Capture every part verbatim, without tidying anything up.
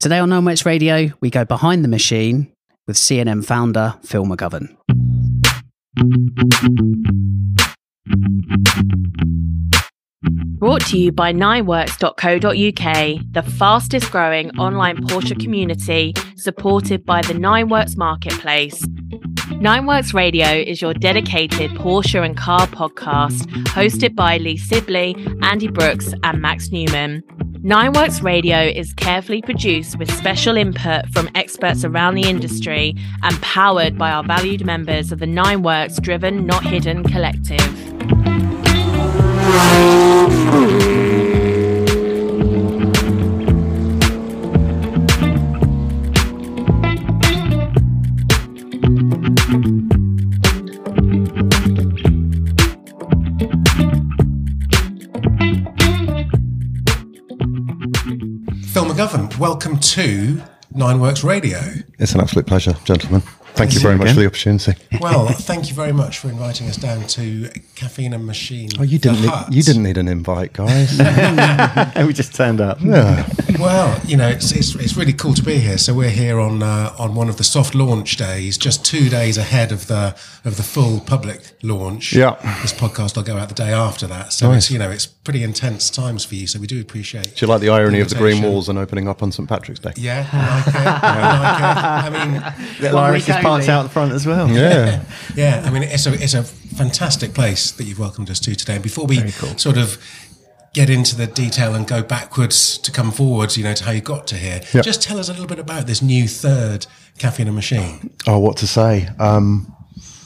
Today on Nine Works Radio, we go behind the machine with C and M founder Phil McGovern. Brought to you by nine works dot co dot uk, the fastest growing online Porsche community, supported by the Nine Works Marketplace. Nine Works Radio is your dedicated Porsche and car podcast, hosted by Lee Sibley, Andy Brooks and Max Newman. Nine Works Radio is carefully produced with special input from experts around the industry and powered by our valued members of the Nine Works Driven Not Hidden Collective. Phil McGovern, welcome to Nine Works Radio. It's an absolute pleasure, gentlemen. Thank you very much for the opportunity. Well, thank you very much for inviting us down to Caffeine and Machine. Oh, you didn't. Need, you didn't need an invite, guys. And we just turned up. Yeah. Well, you know, it's, it's it's really cool to be here. So we're here on uh, on one of the soft launch days, just two days ahead of the of the full public launch. Yeah. This podcast will go out the day after that. So Nice. it's you know it's pretty intense times for you. So we do appreciate. Do you like the irony of the green invitation. walls and opening up on Saint Patrick's Day? Yeah, I like it. I like it. I mean. Little Irish parts out the front as well. Yeah. Yeah, I mean, it's a it's a fantastic place that you've welcomed us to today. And before we cool. sort of get into the detail and go backwards to come forwards, you know, to how you got to here, Yep. just tell us a little bit about this new third Caffeine and Machine. Oh, what to say? Um,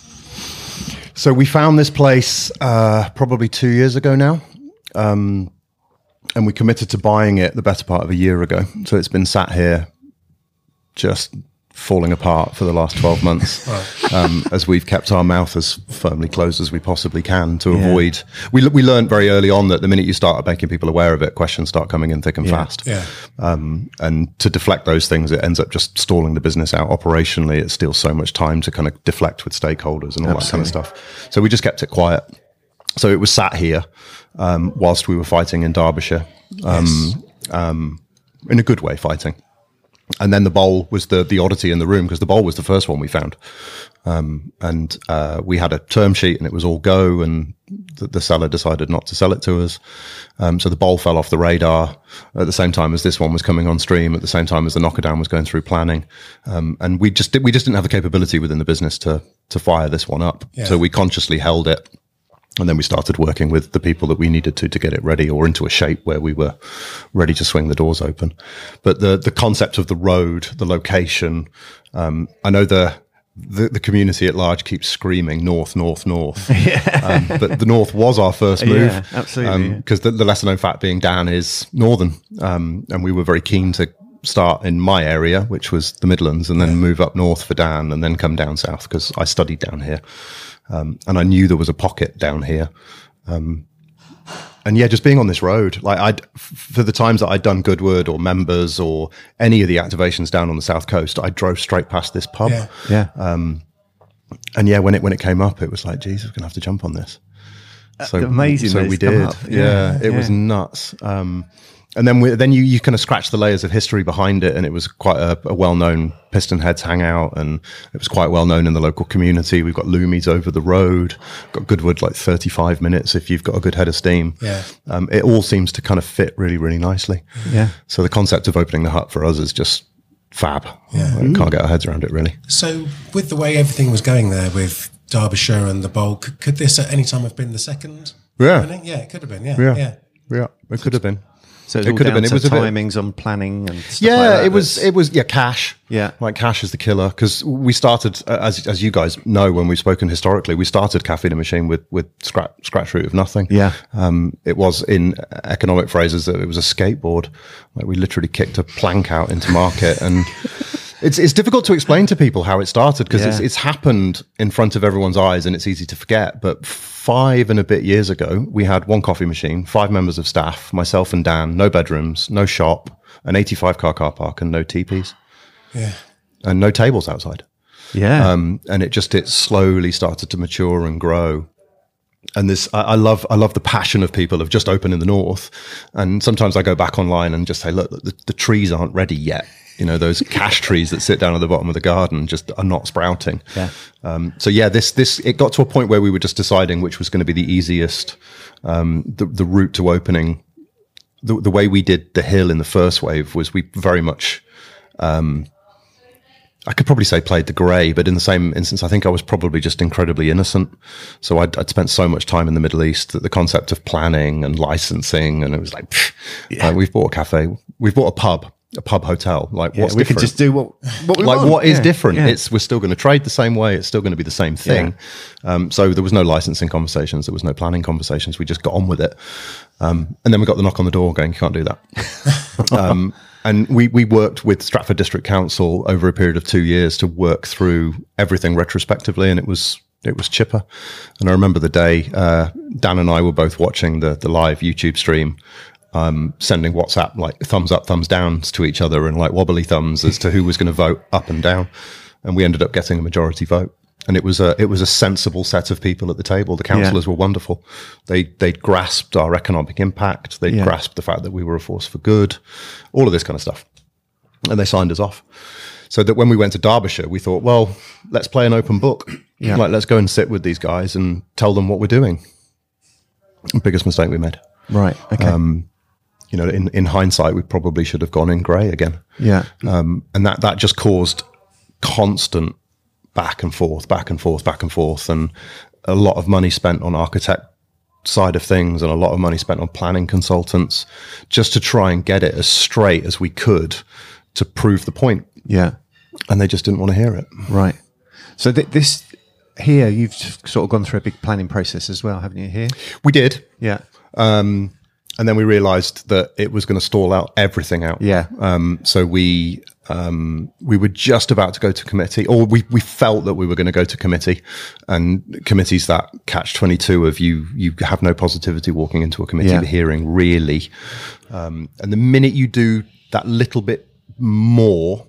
so we found this place uh, probably two years ago now, um, and we committed to buying it the better part of a year ago. So it's been sat here, just falling apart for the last twelve months, Right. um, as we've kept our mouth as firmly closed as we possibly can to Yeah. avoid. We we learned very early on that the minute you start making people aware of it, questions start coming in thick and Yeah. fast. Yeah. Um, and to deflect those things, it ends up just stalling the business out operationally. It steals so much time to kind of deflect with stakeholders and all that kind of stuff. So we just kept it quiet. So it was sat here um, whilst we were fighting in Derbyshire, um, Yes. um, in a good way, fighting. And then the bowl was the the oddity in the room, because the bowl was the first one we found. Um, and uh, we had a term sheet and it was all go, and the, the seller decided not to sell it to us. Um, so the bowl fell off the radar at the same time as this one was coming on stream, at the same time as the Knockadown was going through planning. Um, and we just did, we just didn't have the capability within the business to to fire this one up. Yeah. So we consciously held it. And then we started working with the people that we needed to to get it ready, or into a shape where we were ready to swing the doors open. But the the concept of the road, the location, um, I know the, the the community at large keeps screaming north, north, north. um, but the north was our first move. Yeah, absolutely. Because the, the lesser known fact being Dan is northern, um, and we were very keen to start in my area, which was the Midlands, and then move up north for Dan, and then come down south because I studied down here. Um, and I knew there was a pocket down here. Um, and yeah, just being on this road, like I'd, for the times that I'd done Goodwood or Members or any of the activations down on the South Coast, I drove straight past this pub. Yeah. Yeah. And yeah, when it, when it came up, it was like, geez, we're going to have to jump on this. So amazing So that we it's come did. up. Yeah, Yeah, it was yeah. nuts. Um, and then we, then you, you kind of scratch the layers of history behind it, and it was quite a, a well-known Piston Heads hangout, and it was quite well-known in the local community. We've got Loomies over the road, got Goodwood like thirty-five minutes if you've got a good head of steam. Yeah. Um, it all seems to kind of fit really, really nicely. Yeah. So the concept of opening the hut for us is just fab. Yeah. Like, can't get our heads around it, really. So with the way everything was going there with Derbyshire and the bowl, could, could this at any time have been the second? Yeah. opening? Yeah, it could have been. Yeah. Yeah. Yeah. Yeah, it could have been. So it's It all could have down been. It to was a bit- timings on planning and stuff Yeah, like that it was. that's- It was. Yeah, cash. Yeah. like cash is the killer, because we started, uh, as as you guys know, when we've spoken historically, we started Caffeine and Machine with with scratch scratch root of nothing. Yeah. um, it was, in economic phrases, that it was a skateboard. Like, we literally kicked a plank out into market, and it's it's difficult to explain to people how it started, because it's Yeah. it's happened in front of everyone's eyes and it's easy to forget. But five and a bit years ago, we had one coffee machine, five members of staff, myself and Dan, no bedrooms, no shop, an eighty-five car car park, and no teepees. Yeah. And no tables outside. Yeah. Um, and it just, it slowly started to mature and grow. And this, I, I love, I love the passion of people of just open in the north. And sometimes I go back online and just say, look, the, the trees aren't ready yet. you know, those cash trees that sit down at the bottom of the garden just are not sprouting. Yeah. Um, so yeah, this this it got to a point where we were just deciding which was going to be the easiest, um, the the route to opening. The, the way we did the hill in the first wave was we very much, um, I could probably say played the grey, but in the same instance, I think I was probably just incredibly innocent. So I'd, I'd spent so much time in the Middle East that the concept of planning and licensing, and it was like, pff, yeah. like we've bought a cafe, we've bought a pub, a pub hotel. Like yeah, what's we different? Could just do what, what we like want. what is yeah, different? Yeah. It's we're still going to trade the same way. It's still going to be the same thing. Yeah. Um, so there was no licensing conversations. There was no planning conversations. We just got on with it. Um, and then we got the knock on the door going, you can't do that. um, and we, we worked with Stratford District Council over a period of two years to work through everything retrospectively. And it was, it was chipper. And I remember the day, uh, Dan and I were both watching the, the live YouTube stream, um, sending WhatsApp, like thumbs up, thumbs downs to each other and like wobbly thumbs as to who was going to vote up and down. And we ended up getting a majority vote. And it was a it was a sensible set of people at the table. The councillors yeah. were wonderful. They they grasped our economic impact. They yeah. grasped the fact that we were a force for good, all of this kind of stuff, and they signed us off. So that when we went to Derbyshire, we thought, well, let's play an open book. Yeah. Like let's go and sit with these guys and tell them what we're doing. Biggest mistake we made. Right. Okay. Um, you know, in in hindsight, we probably should have gone in grey again. Yeah. Um, and that that just caused constant back and forth, back and forth, back and forth, and a lot of money spent on architect side of things and a lot of money spent on planning consultants just to try and get it as straight as we could to prove the point. Yeah. And they just didn't want to hear it. Right. So th- this here, you've sort of gone through a big planning process as well, haven't you here? We did. Yeah. Um, and then we realized that it was going to stall out everything out. Yeah. Um, so we, um, we were just about to go to committee, or we, we felt that we were going to go to committee, and committees that catch twenty-two of you, you have no positivity walking into a committee yeah. hearing really. Um, and the minute you do that little bit more,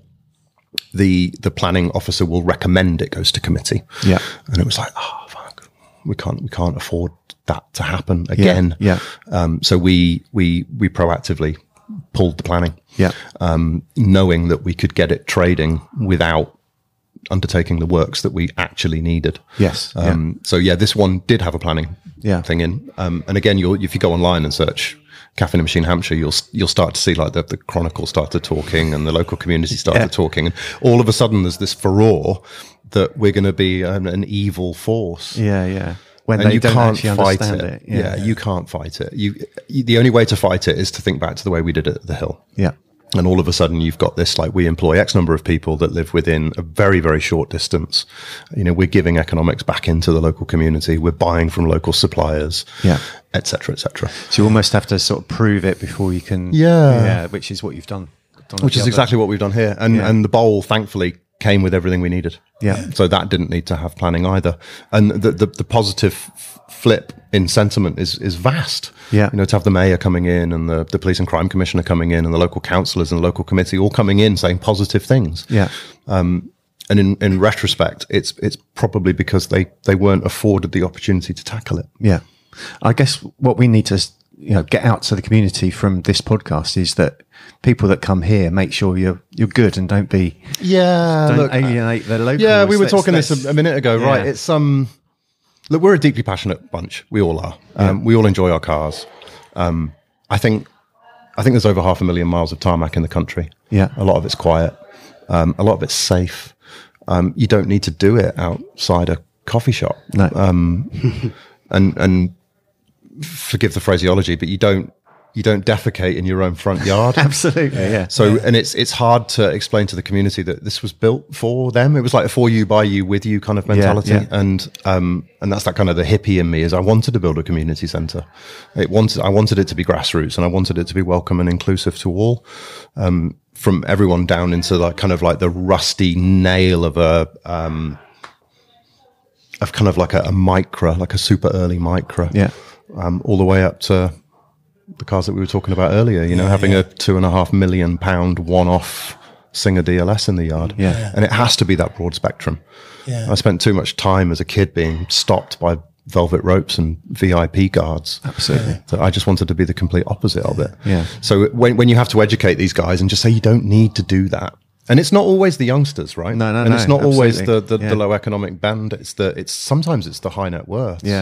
the, the planning officer will recommend it goes to committee. Yeah. And it was like, oh, fuck, we can't, we can't afford that to happen again. Yeah. yeah. Um, so we, we, we proactively pulled the planning. Yeah. Um, knowing that we could get it trading without undertaking the works that we actually needed. Yes. Um, yeah. So yeah, this one did have a planning yeah. thing in. Um, and again, you'll, if you go online and search Cafe in a Machine Hampshire, you'll, you'll start to see like the, the Chronicle started talking and the local community started yeah. talking. And all of a sudden there's this furore that we're going to be an, an evil force. Yeah. Yeah. When and they you don't can't actually fight understand it. it. Yeah. yeah, you can't fight it. You, you, the only way to fight it is to think back to the way we did it at the Hill. Yeah. And all of a sudden you've got this, like we employ X number of people that live within a very, very short distance. You know, we're giving economics back into the local community. We're buying from local suppliers, yeah, et cetera, et cetera. So you almost have to sort of prove it before you can, yeah, yeah, which is what you've done. done which is other. exactly what we've done here. And, yeah. and the bowl, thankfully, came with everything we needed. Yeah. So that didn't need to have planning either. And the, the, the positive f- flip in sentiment is, is vast. Yeah. You know, to have the mayor coming in and the, the police and crime commissioner coming in and the local councillors and the local committee all coming in saying positive things. Yeah. Um, and in, in retrospect, it's, it's probably because they, they weren't afforded the opportunity to tackle it. Yeah. I guess what we need to, you know, get out to the community from this podcast is that people that come here, make sure you're you're good and don't be yeah don't look, alienate the locals. Yeah, we were Let's, talking let's, this a, a minute ago, yeah. right? It's um, look, we're a deeply passionate bunch. We all are. Um, yeah. We all enjoy our cars. Um, I think I think there's over half a million miles of tarmac in the country. Yeah, a lot of it's quiet. Um, a lot of it's safe. Um, you don't need to do it outside a coffee shop. No. Um, and and forgive the phraseology, but you don't. You don't defecate in your own front yard. Absolutely, yeah. So, yeah. and it's it's hard to explain to the community that this was built for them. It was like a for you, by you, with you kind of mentality, yeah, yeah. and um, and that's that kind of the hippie in me. Is I wanted to build a community centre. It wanted I wanted it to be grassroots, and I wanted it to be welcome and inclusive to all, um, from everyone down into like kind of like the rusty nail of a um, of kind of like a, a micra, like a super early micra, yeah, um, all the way up to the cars that we were talking about earlier, you know, yeah, having yeah. a two and a half million pound one-off Singer D L S in the yard. Yeah. yeah. And it has to be that broad spectrum. Yeah. I spent too much time as a kid being stopped by velvet ropes and V I P guards. Absolutely. Yeah. So I just wanted to be the complete opposite of it. Yeah. So when, when you have to educate these guys and just say, you don't need to do that. And it's not always the youngsters, right? No, no, and no, it's not always the absolutely. the, Yeah. the low economic band. It's the it's sometimes it's the high net worth. Yeah.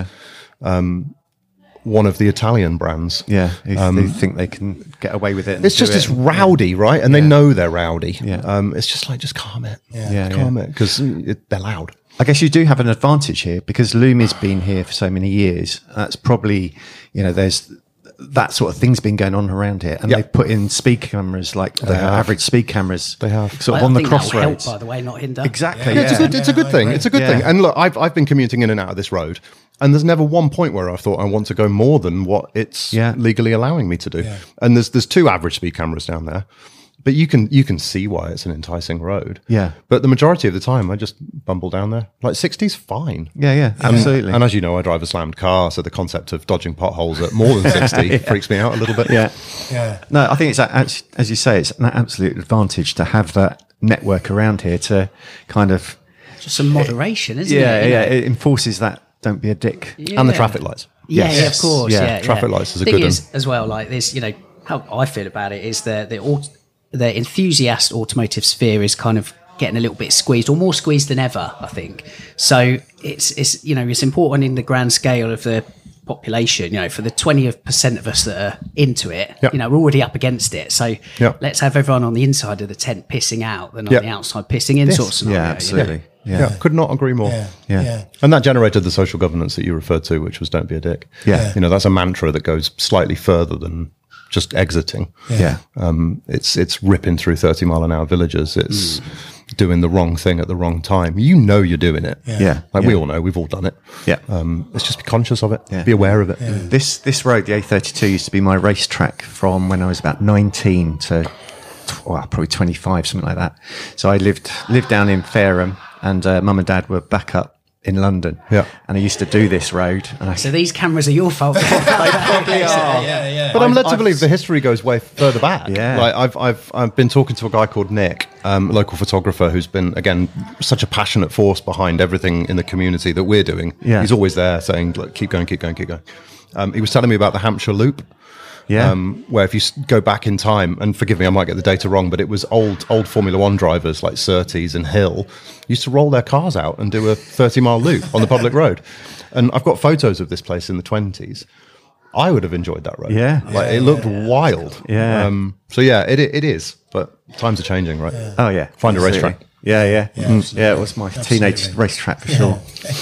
One of the Italian brands. Yeah. Who, they think they can get away with it. And It's do just it. it's rowdy, right? And they know they're rowdy. Yeah. Um, it's just like just calm it. Yeah. Yeah, calm it because they're loud. I guess you do have an advantage here because Lumi's been here for so many years. That's probably, you know, there's that sort of thing's been going on around here. And Yeah. they've put in speed cameras, like the have. average speed cameras. They have. Sort of I on the think that'll help, crossroads. by the way, not hinder. Exactly. Yeah, Yeah, it's a good, it's a good I thing. agree. It's a good Yeah. thing. And look, I've I've been commuting in and out of this road, and there's never one point where I've thought I want to go more than what it's Yeah. legally allowing me to do. Yeah. And there's there's two average speed cameras down there, but you can you can see why it's an enticing road. Yeah. But the majority of the time, I just bumble down there. Like sixty's fine. Yeah, yeah, absolutely. And as you know, I drive a slammed car, so the concept of dodging potholes at more than sixty freaks me out a little bit. yeah. Yeah. No, I think it's, a- as as you say, it's an absolute advantage to have that network around here to kind of, Just some moderation, isn't yeah, it? You yeah, know? it enforces that don't be a dick. And the Yeah. traffic lights. Yeah, Yes. yeah, of course. Yeah, Yeah, traffic yeah. lights is a Thing good is, one. as well. Like this, you know, how I feel about it is the the aut- the enthusiast automotive sphere is kind of getting a little bit squeezed, or more squeezed than ever, I think. So it's it's you know it's important in the grand scale of the population. You know, for the twenty percent of us that are into it, Yep. you know, we're already up against it. So Yep. let's have everyone on the inside of the tent pissing out than on Yep. the outside pissing in, sort of scenario. Yeah, you know? absolutely. Yeah. Yeah. could not agree more. Yeah. Yeah. Yeah. And that generated the social governance that you referred to, which was "Don't be a dick." Yeah. you know, that's a mantra that goes slightly further than just exiting. Yeah. Um, it's it's ripping through thirty mile an hour villages. It's doing the wrong thing at the wrong time. You know you're doing it. Yeah. like yeah. we all know, we've all done it. Yeah. Um, let's just be conscious of it. Yeah. Be aware of it. This this road, the A thirty-two, used to be my racetrack from when I was about nineteen to tw- well, probably twenty-five, something like that. So I lived lived down in Fareham, and uh, mum and dad were back up in London. Yeah. And I used to do this road, and I So these cameras are your fault. they probably are. Yeah. Yeah. But I'm led to I've- believe the history goes way further back. Yeah. like I've I've I've been talking to a guy called Nick, um, a local photographer who's been again such a passionate force behind everything in the community that we're doing. Yeah. He's always there saying, "Look, keep going, keep going, keep going." Um, he was telling me about the Hampshire Loop. Yeah. Um, where if you s- go back in time, and forgive me, I might get the data wrong, but it was old old Formula One drivers like Surtees and Hill used to roll their cars out and do a thirty mile loop on the public road. And I've got photos of this place in the twenties. I would have enjoyed that road. Yeah. like it looked wild. Yeah. Um, so yeah, it it is, but times are changing, right? Oh yeah, Find a absolutely. racetrack. Yeah, yeah, Yeah, Mm. absolutely. yeah. It was my teenage Absolutely. racetrack for sure.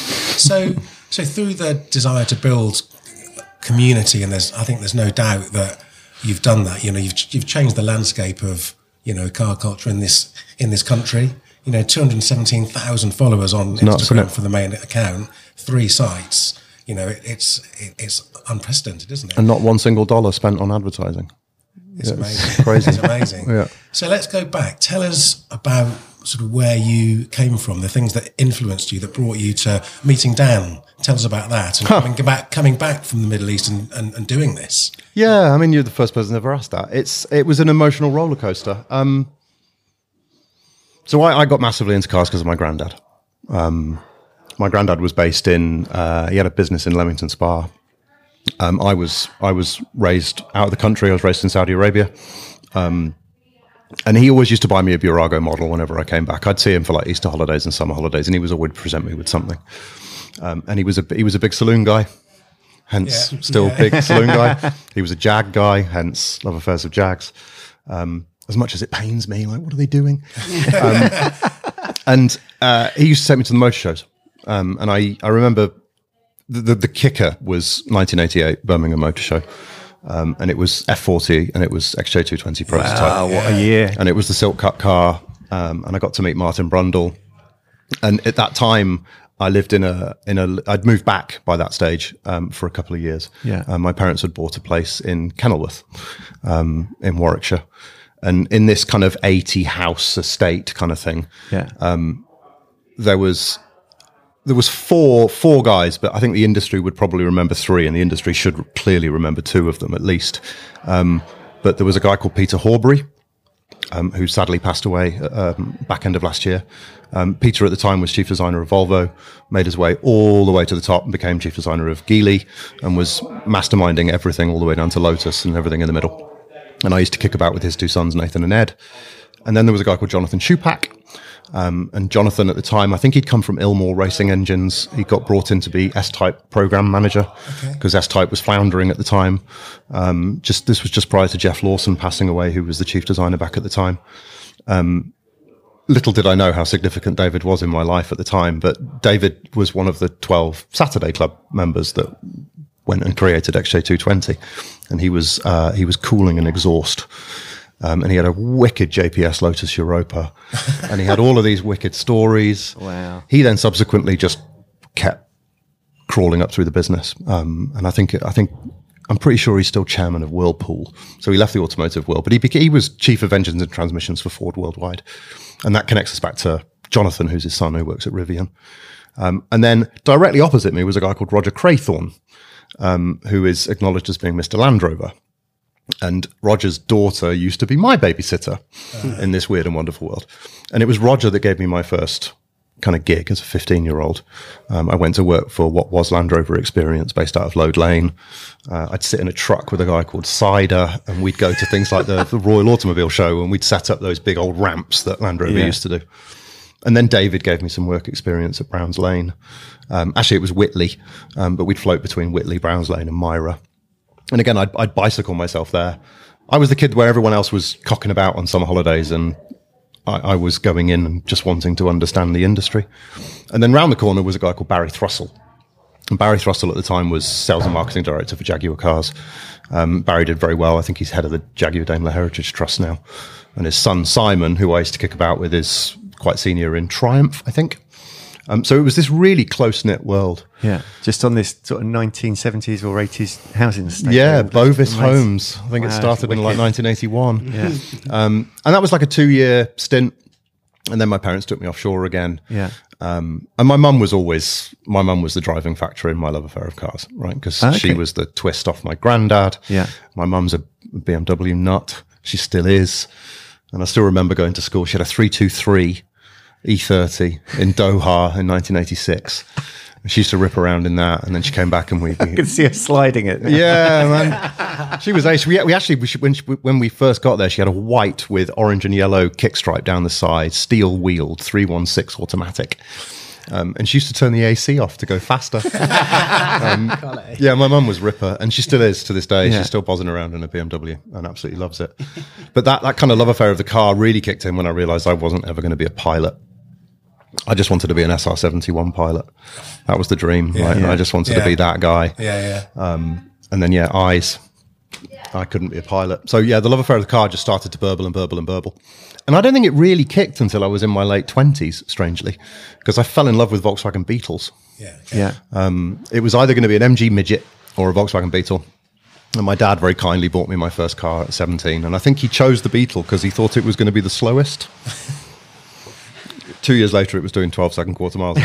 So, so through the desire to build community, and there's, I think there's no doubt that you've done that. You know, you've you've changed the landscape of you know car culture in this in this country. You know, two hundred seventeen thousand followers on nuts, isn't Instagram it? for the main account, three sites. You know, it, it's it, it's unprecedented, isn't it? And not one single dollar spent on advertising. It's Yeah, amazing. it's crazy. It's amazing. Yeah. So let's go back. Tell us about sort of where you came from, the things that influenced you, that brought you to meeting Dan. Tell us about that and coming back, coming back from the Middle East and, and, and doing this. Yeah, I mean, you're the first person to ever ask that. It's it was an emotional roller coaster. Um, so I, I got massively into cars because of my granddad. Um, my granddad was based in. Uh, he had a business in Leamington Spa. Um, I was I was raised out of the country. I was raised in Saudi Arabia. Um, and he always used to buy me a Burago model whenever I came back. I'd see him for like Easter holidays and summer holidays, and he was always present me with something. Um, and he was a he was a big saloon guy. Hence, Yeah. still Yeah. big saloon guy. He was a Jag guy, hence love affairs with Jags. Um, as much as it pains me, like, what are they doing? um, and uh, he used to take me to the motor shows. Um, and I, I remember the, the, the kicker was nineteen eighty-eight Birmingham Motor Show. Um, and it was F forty and it was X J two twenty prototype. Wow, what a year! And it was the Silk Cut car. Um, and I got to meet Martin Brundle. And at that time, I lived in a in a. I'd moved back by that stage um, for a couple of years. Yeah. Um, my parents had bought a place in Kenilworth, um, in Warwickshire, and in this kind of eighty house estate kind of thing. Yeah, There was there was four four guys, but I think the industry would probably remember three, and the industry should clearly remember two of them at least. Um, but there was a guy called Peter Horbury, um, who sadly passed away um, back end of last year. Um, Peter at the time was chief designer of Volvo, made his way all the way to the top and became chief designer of Geely, and was masterminding everything all the way down to Lotus and everything in the middle. And I used to kick about with his two sons, Nathan and Ed. and then there was a guy called Jonathan Shupak. Um, and Jonathan at the time, I think he'd come from Ilmore Racing Engines. He got brought in to be S-Type program manager because okay. S-Type was floundering at the time. Um, just this was just prior to Jeff Lawson passing away, who was the chief designer back at the time. Um, little did I know how significant David was in my life at the time, but David was one of the twelve Saturday Club members that went and created X J two twenty, and he was uh, he was cooling an exhaust. Um, and he had a wicked J P S Lotus Europa, and he had all of these wicked stories. Wow. He then subsequently just kept crawling up through the business. Um, and I think, I think, I'm pretty sure he's still chairman of Whirlpool. So he left the automotive world, but he became, he was chief of engines and transmissions for Ford worldwide. And that connects us back to Jonathan, who's his son, who works at Rivian. Um, and then directly opposite me was a guy called Roger Craythorne, um, who is acknowledged as being Mister Land Rover. And Roger's daughter used to be my babysitter uh. in this weird and wonderful world. And it was Roger that gave me my first kind of gig as a fifteen-year-old. Um, I went to work for what was Land Rover Experience based out of Lode Lane. Uh, I'd sit in a truck with a guy called Cider, and we'd go to things like the, the Royal Automobile Show, and we'd set up those big old ramps that Land Rover yeah. used to do. And then David gave me some work experience at Browns Lane. Um, actually, it was Whitley, um, but we'd float between Whitley, Browns Lane, and Myra. And again, I'd, I'd bicycle myself there. I was the kid where everyone else was cocking about on summer holidays, and I, I was going in and just wanting to understand the industry. And then round the corner was a guy called Barry Thrussell. And Barry Thrussell at the time was sales and marketing director for Jaguar Cars. Um, Barry did very well. I think he's head of the Jaguar Daimler Heritage Trust now. And his son, Simon, who I used to kick about with, is quite senior in Triumph, I think. Um, so it was this really close-knit world. Yeah, just on this sort of nineteen seventies or eighties housing estate. Yeah, Bovis Homes. I think wow, it started in like nineteen eighty-one. Yeah. Um, and that was like a two-year stint. And then my parents took me offshore again. Yeah. Um, and my mum was always, my mum was the driving factor in my love affair of cars, right? Because okay. she was the twist off my granddad. Yeah. My mum's a B M W nut. She still is. And I still remember going to school. She had a three two three E thirty in Doha in nineteen eighty-six. She used to rip around in that, and then she came back and we... we I could see her sliding it. Yeah, man. She was ace. We, we actually, we, when, she, when we first got there, she had a white with orange and yellow kick stripe down the side, steel wheeled, three one six automatic. Um, and she used to turn the A C off to go faster. um, yeah, my mum was ripper, and she still is to this day. Yeah. She's still buzzing around in a B M W and absolutely loves it. But that, that kind of love affair of the car really kicked in when I realised I wasn't ever going to be a pilot. I just wanted to be an S R seventy-one pilot. That was the dream. Yeah, right? yeah. I just wanted yeah. to be that guy. Yeah, yeah. Um, and then, yeah, eyes. I couldn't be a pilot. So, yeah, the love affair of the car just started to burble and burble and burble. And I don't think it really kicked until I was in my late twenties, strangely, because I fell in love with Volkswagen Beetles. Yeah. Okay. Yeah. Um, it was either going to be an M G Midget or a Volkswagen Beetle. And my dad very kindly bought me my first car at seventeen. And I think he chose the Beetle because he thought it was going to be the slowest. Two years later, it was doing twelve second quarter miles.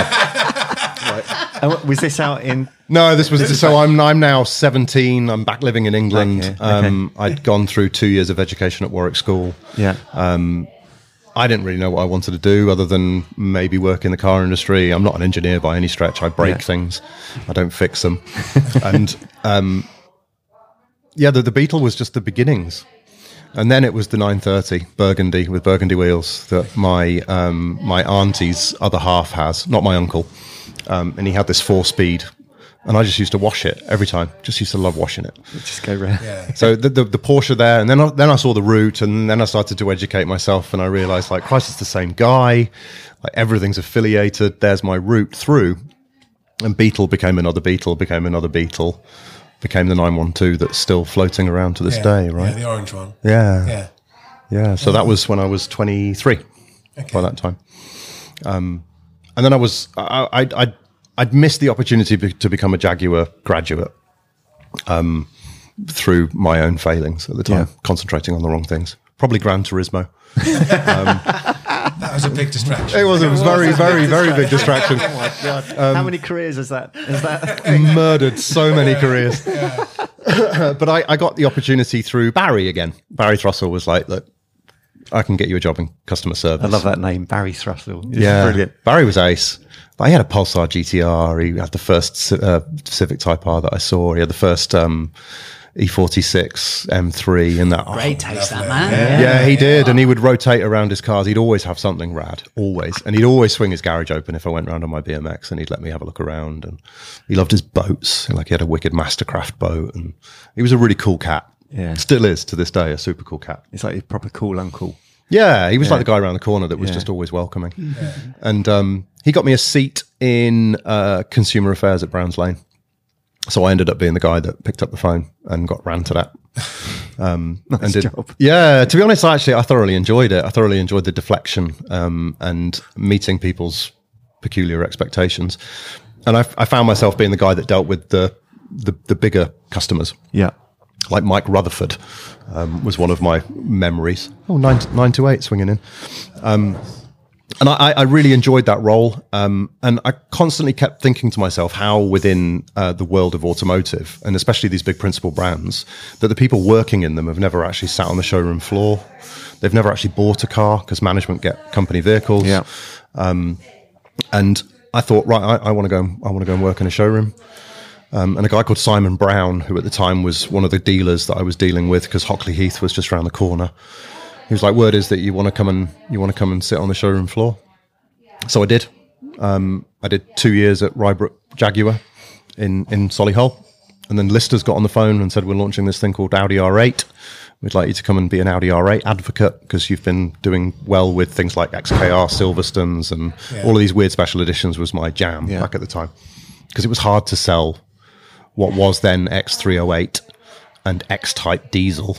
Right. And was this out in... No, this was... So I'm I'm now seventeen. I'm back living in England. Okay. Um, Okay. I'd gone through two years of education at Warwick School. Yeah. Um, I didn't really know what I wanted to do other than maybe work in the car industry. I'm not an engineer by any stretch. I break Yeah. things. I don't fix them. and um, yeah, the, the Beetle was just the beginnings. And then it was the nine thirty Burgundy with Burgundy wheels that my um, my auntie's other half has, not my uncle. Um, and he had this four-speed, and I just used to wash it every time. Just used to love washing it. Just go round. Yeah. So the, the the Porsche there, and then I, then I saw the Route, and then I started to educate myself, and I realised, like, Christ, it's the same guy. Like, everything's affiliated. There's my route through. And Beetle became another Beetle, became another Beetle. Became the nine one two that's still floating around to this yeah. day, right? Yeah, the orange one. Yeah. Yeah. Yeah. So that was when I was twenty-three Okay. by that time. Um, and then I was, I, I'd, I'd, I'd missed the opportunity be, to become a Jaguar graduate um, through my own failings at the time, Yeah. concentrating on the wrong things. Probably Gran Turismo. That was a big distraction. It was, it was very, very, very big distraction. Oh my God. How many careers is that? Is that Murdered so many careers. But I, I got the opportunity through Barry again. Barry Thrussell was like, look, I can get you a job in customer service. I love that name, Barry Thrussell. It's Yeah, brilliant. Barry was ace. But he had a Pulsar G T R. He had the first uh, Civic Type R that I saw. He had the first um, E forty-six, M three, and that. Great oh, taste, that lovely. man. Yeah. Yeah, he did, and he would rotate around his cars. He'd always have something rad, always, and he'd always swing his garage open if I went round on my B M X, and he'd let me have a look around. And he loved his boats, like he had a wicked Mastercraft boat, and he was a really cool cat. Yeah. Still is to this day, a super cool cat. It's like a proper cool uncle. Yeah, he was Yeah. like the guy around the corner that was Yeah. just always welcoming. And um, he got me a seat in uh, consumer affairs at Browns Lane. So I ended up being the guy that picked up the phone and got ranted at. Um, Nice and did, job. Yeah, to be honest, actually, I thoroughly enjoyed it. I thoroughly enjoyed the deflection um, and meeting people's peculiar expectations. And I, I found myself being the guy that dealt with the the, the bigger customers. Yeah. Like Mike Rutherford um, was one of my memories. Oh, nine, nine to eight swinging in. Um, and I, I really enjoyed that role. Um, and I constantly kept thinking to myself how within uh, the world of automotive, and especially these big principal brands, that the people working in them have never actually sat on the showroom floor. They've never actually bought a car because management get company vehicles. Yeah. Um, and I thought, right, I, I want to go. I want to go and work in a showroom. Um, and a guy called Simon Brown, who at the time was one of the dealers that I was dealing with, because Hockley Heath was just around the corner. He was like, "Word is that you want to come and you want to come and sit on the showroom floor." So I did. Um, I did two years at Rybrook Jaguar in in Solihull, and then Lister's got on the phone and said, "We're launching this thing called Audi R eight. We'd like you to come and be an Audi R eight advocate because you've been doing well with things like X K R Silverstones and Yeah. all of these weird special editions." Was my jam Yeah. back at the time, because it was hard to sell what was then X three oh eight and X-Type diesel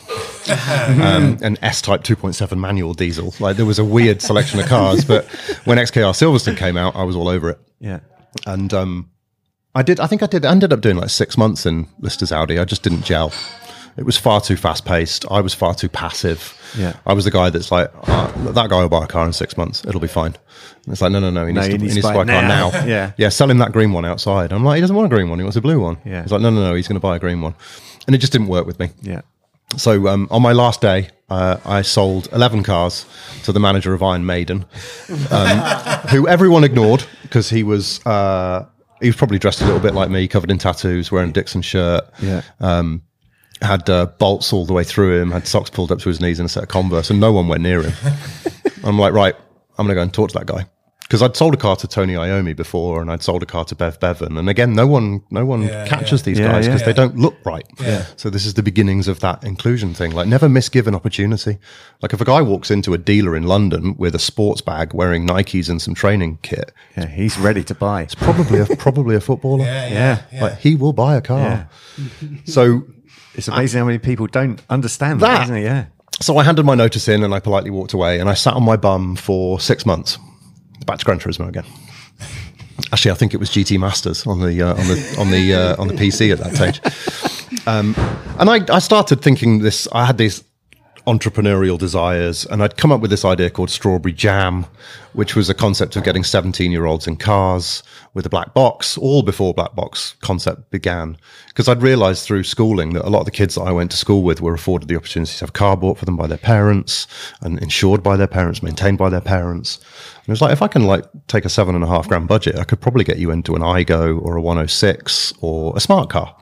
um, and S-Type two point seven manual diesel. Like, there was a weird selection of cars, but when X K R Silverstone came out, I was all over it. Yeah. And um, I did. I think I did. I ended up doing like six months in Lister's Audi. I just didn't gel. It was far too fast paced. I was far too passive. Yeah. I was the guy that's like, oh, that guy will buy a car in six months. It'll be fine. And it's like, no, no, no. He needs, No, to, he needs he needs to to buy buy a car it now. now. Yeah. Yeah. Sell him that green one outside. I'm like, he doesn't want a green one. He wants a blue one. Yeah. He's like, no, no, no. He's going to buy a green one. And it just didn't work with me. Yeah. So um, on my last day, uh, I sold eleven cars to the manager of Iron Maiden, um, who everyone ignored because he was uh, he was probably dressed a little bit like me, covered in tattoos, wearing a Dixon shirt, Yeah. um, had uh, bolts all the way through him, had socks pulled up to his knees and a set of Converse, and no one went near him. I'm like, right, I'm going to go and talk to that guy. Because I'd sold a car to Tony Iommi before, and I'd sold a car to Bev Bevan, and again, no one, no one Yeah, catches yeah. these Yeah, guys because yeah. they don't look right. Yeah. So this is the beginnings of that inclusion thing. Like, never misgive an opportunity. Like, if a guy walks into a dealer in London with a sports bag, wearing Nikes and some training kit, Yeah. He's ready to buy. probably a, probably a footballer. Yeah, yeah, Yeah. yeah. Like, he will buy a car. So, It's amazing how many people don't understand that, That- isn't it? Yeah. so I handed my notice in and I politely walked away, and I sat on my bum for six months. Back to Gran Turismo again. Actually, I think it was G T Masters on the uh, on the on the uh, on the P C at that stage. Um, and I, I started thinking this. I had these entrepreneurial desires, and I'd come up with this idea called Strawberry Jam, which was a concept of getting seventeen-year-olds in cars with a black box, all before black box concept began. Because I'd realised through schooling that a lot of the kids that I went to school with were afforded the opportunity to have a car bought for them by their parents and insured by their parents, maintained by their parents. And it was like, if I can like take a seven and a half grand budget, I could probably get you into an Igo or a one oh six or a smart car.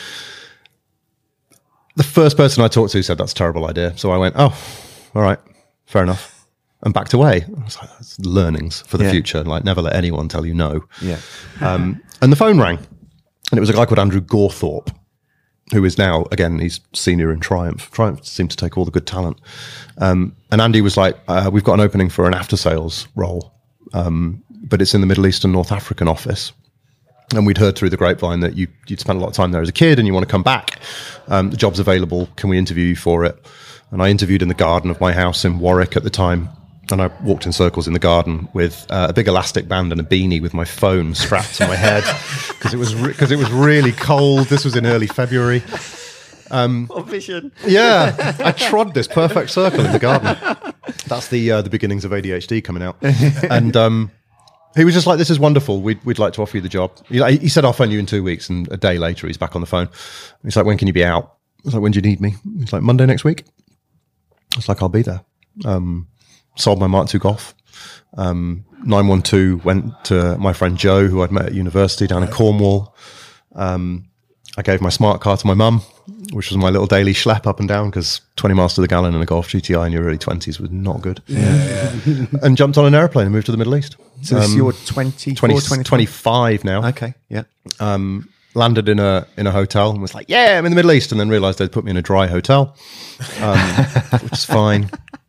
The first person I talked to said that's a terrible idea. So I went, oh, all right, fair enough, and backed away. I was like, that's learnings for the Yeah. future. Like, never let anyone tell you no. Yeah. Um, and the phone rang, and it was a guy called Andrew Gawthorpe, who is now, again, he's senior in Triumph. Triumph seemed to take all the good talent. Um, and Andy was like, uh, we've got an opening for an after-sales role, um, but it's in the Middle East and North African office. And we'd heard through the grapevine that you, you'd spent a lot of time there as a kid and you want to come back. Um, the job's available. Can we interview you for it? And I interviewed in the garden of my house in Warwick at the time. And I walked in circles in the garden with uh, a big elastic band and a beanie with my phone strapped to my head because it was because re- it was really cold. This was in early February. What vision? Yeah, I trod this perfect circle in the garden. That's the uh, the beginnings of A D H D coming out. And um, he was just like, "This is wonderful. We'd we'd like to offer you the job." He, like, he said, "I'll phone you in two weeks." And a day later, he's back on the phone. He's like, "When can you be out?" I was like, "When do you need me?" He's like, "Monday next week." I was like, "I'll be there." Um, sold my Mark two Golf. Um, nine one two went to my friend Joe, who I'd met at university down in Cornwall. Um, I gave my smart car to my mum, which was my little daily schlep up and down, because twenty miles to the gallon in a Golf G T I in your early twenties was not good. Yeah, yeah. And jumped on an airplane and moved to the Middle East. So this is your twenty, twenty, twenty, twenty-five now. Okay, yeah. Um, landed in a in a hotel and was like, yeah, I'm in the Middle East, and then realised they'd put me in a dry hotel, um, which is fine.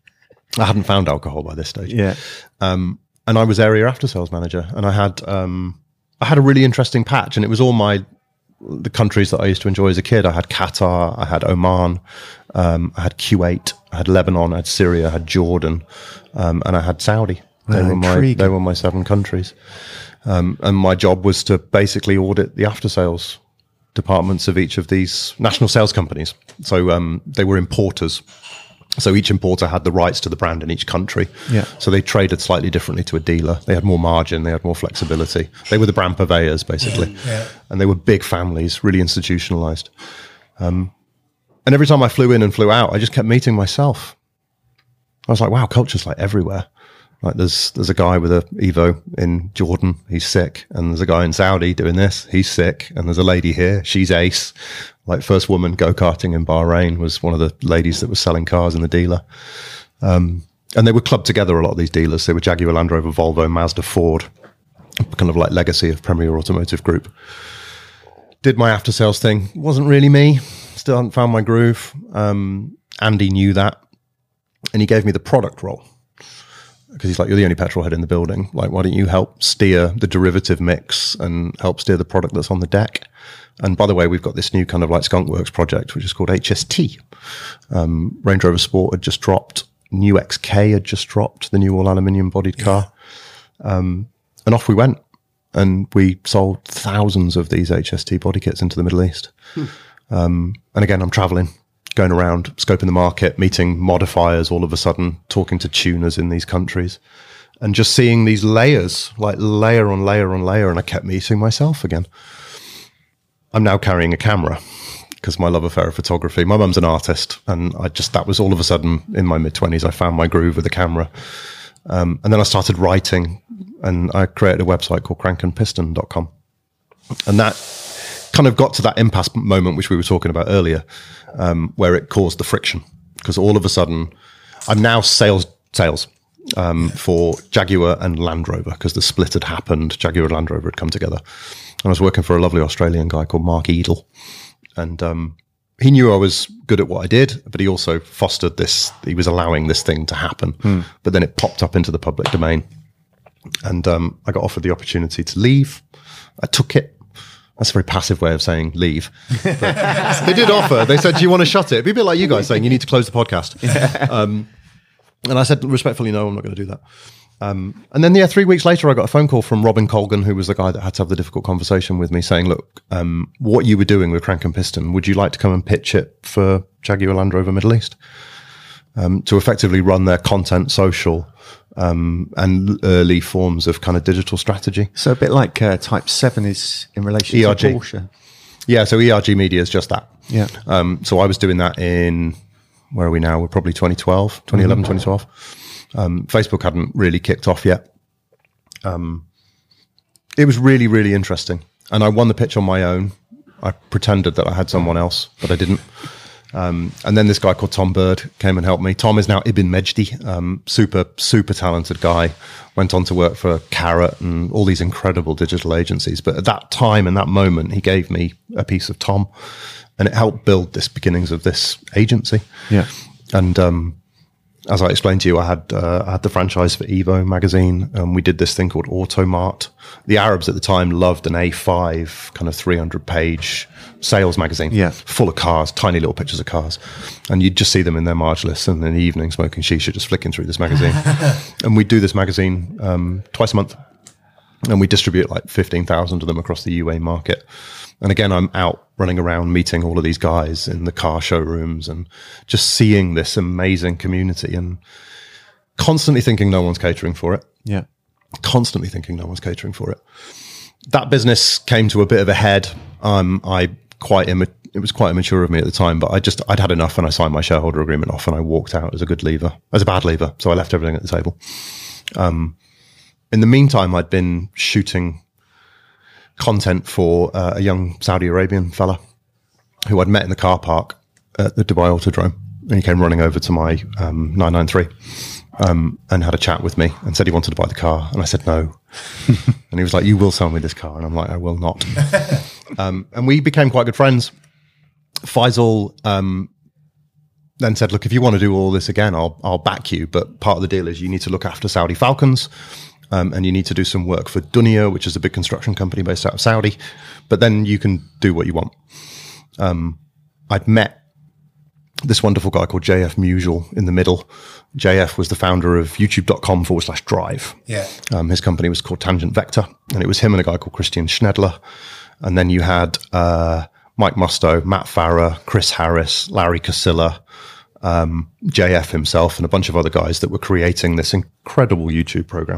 I hadn't found alcohol by this stage. Yeah. Um, and I was area after sales manager, and I had um, I had a really interesting patch, and it was all my the countries that I used to enjoy as a kid. I had Qatar, I had Oman, um, I had Kuwait, I had Lebanon, I had Syria, I had Jordan, um, and I had Saudi. They Wow, were my intriguing. they were my seven countries, um, and my job was to basically audit the after sales departments of each of these national sales companies. So um, they were importers. So each importer had the rights to the brand in each country. Yeah. So they traded slightly differently to a dealer. They had more margin. They had more flexibility. They were the brand purveyors, basically. Yeah. And they were big families, really institutionalized. Um, and every time I flew in and flew out, I just kept meeting myself. I was like, wow, culture's like everywhere. Like there's there's a guy with a Evo in Jordan, he's sick, and there's a guy in Saudi doing this, he's sick, and there's a lady here, she's ace. Like first woman go-karting in Bahrain was one of the ladies that was selling cars in the dealer. Um, and they were clubbed together, a lot of these dealers. They were Jaguar, Land Rover, Volvo, Mazda, Ford, kind of like legacy of Premier Automotive Group. Did my after-sales thing, wasn't really me, still hadn't found my groove. Um, Andy knew that, and he gave me the product role. Because he's like, you're the only petrol head in the building. Like, why don't you help steer the derivative mix and help steer the product that's on the deck? And by the way, we've got this new kind of like Skunk Works project, which is called H S T. Um, Range Rover Sport had just dropped. New X K had just dropped, the new all aluminium bodied car. Um, and off we went. And we sold thousands of these H S T body kits into the Middle East. Hmm. Um, and again, I'm traveling, going around, scoping the market, meeting modifiers all of a sudden, talking to tuners in these countries, and just seeing these layers, like layer on layer on layer. And I kept meeting myself again. I'm now carrying a camera because my love affair of photography. My mum's an artist, and I just, that was all of a sudden in my mid twenties, I found my groove with a camera. Um, and then I started writing, and I created a website called crank and piston dot com. And that kind of got to that impasse moment, which we were talking about earlier, um, where it caused the friction. Because all of a sudden, I'm now sales, sales um, for Jaguar and Land Rover, because the split had happened. Jaguar and Land Rover had come together. And I was working for a lovely Australian guy called Mark Edel. And um, he knew I was good at what I did, but he also fostered this, he was allowing this thing to happen. Hmm. But then it popped up into the public domain. And um, I got offered the opportunity to leave. I took it. That's a very passive way of saying leave. But they did offer. They said, do you want to shut it? It'd be a bit like you guys saying you need to close the podcast. Yeah. Um, and I said, respectfully, no, I'm not going to do that. Um, and then, yeah, three weeks later, I got a phone call from Robin Colgan, who was the guy that had to have the difficult conversation with me, saying, look, um, what you were doing with Crank and Piston, would you like to come and pitch it for Jaguar Land Rover Middle East? Um, to effectively run their content, social, um, and early forms of kind of digital strategy. So a bit like uh, Type seven is in relation E R G. to Porsche. Yeah, so E R G Media is just that. Yeah. Um, so I was doing that in, where are we now? We're probably twenty twelve, twenty eleven, mm-hmm. twenty twelve. Um, Facebook hadn't really kicked off yet. Um, it was really, really interesting. And I won the pitch on my own. I pretended that I had someone else, but I didn't. Um, and then this guy called Tom Bird came and helped me. Tom is now Ibn Mejdi, um, super, super talented guy. Went on to work for Carrot and all these incredible digital agencies. But at that time and that moment, he gave me a piece of Tom, and it helped build this beginnings of this agency. Yeah. And um, as I explained to you, I had uh, I had the franchise for Evo magazine, and we did this thing called Automart. The Arabs at the time loved an A five kind of three hundred page sales magazine, yeah, full of cars, tiny little pictures of cars, and you'd just see them in their margeless, and in the evening smoking shisha, just flicking through this magazine. And we'd do this magazine um, twice a month, and we distribute like fifteen thousand of them across the U A market. And again, I'm out running around meeting all of these guys in the car showrooms and just seeing this amazing community and constantly thinking no one's catering for it. Yeah. Constantly thinking no one's catering for it. That business came to a bit of a head. Um, I quite imma- it was quite immature of me at the time, but I just, I'd had enough, and I signed my shareholder agreement off, and I walked out as a good leaver, as a bad leaver. So I left everything at the table. Um, in the meantime, I'd been shooting content for uh, a young Saudi Arabian fella who I'd met in the car park at the Dubai Autodrome. And he came running over to my um, nine ninety-three um, and had a chat with me and said he wanted to buy the car. And I said, no. And he was like, you will sell me this car. And I'm like, I will not. um, and we became quite good friends. Faisal um, then said, look, if you want to do all this again, I'll, I'll back you. But part of the deal is you need to look after Saudi Falcons. Um, and you need to do some work for Dunya, which is a big construction company based out of Saudi. But then you can do what you want. Um, I'd met this wonderful guy called J F Musial in the middle. J F was the founder of youtube.com forward slash drive. Yeah. Um, his company was called Tangent Vector. And it was him and a guy called Christian Schnedler. And then you had uh, Mike Musto, Matt Farah, Chris Harris, Larry Casilla, Um, J F himself and a bunch of other guys that were creating this incredible YouTube program.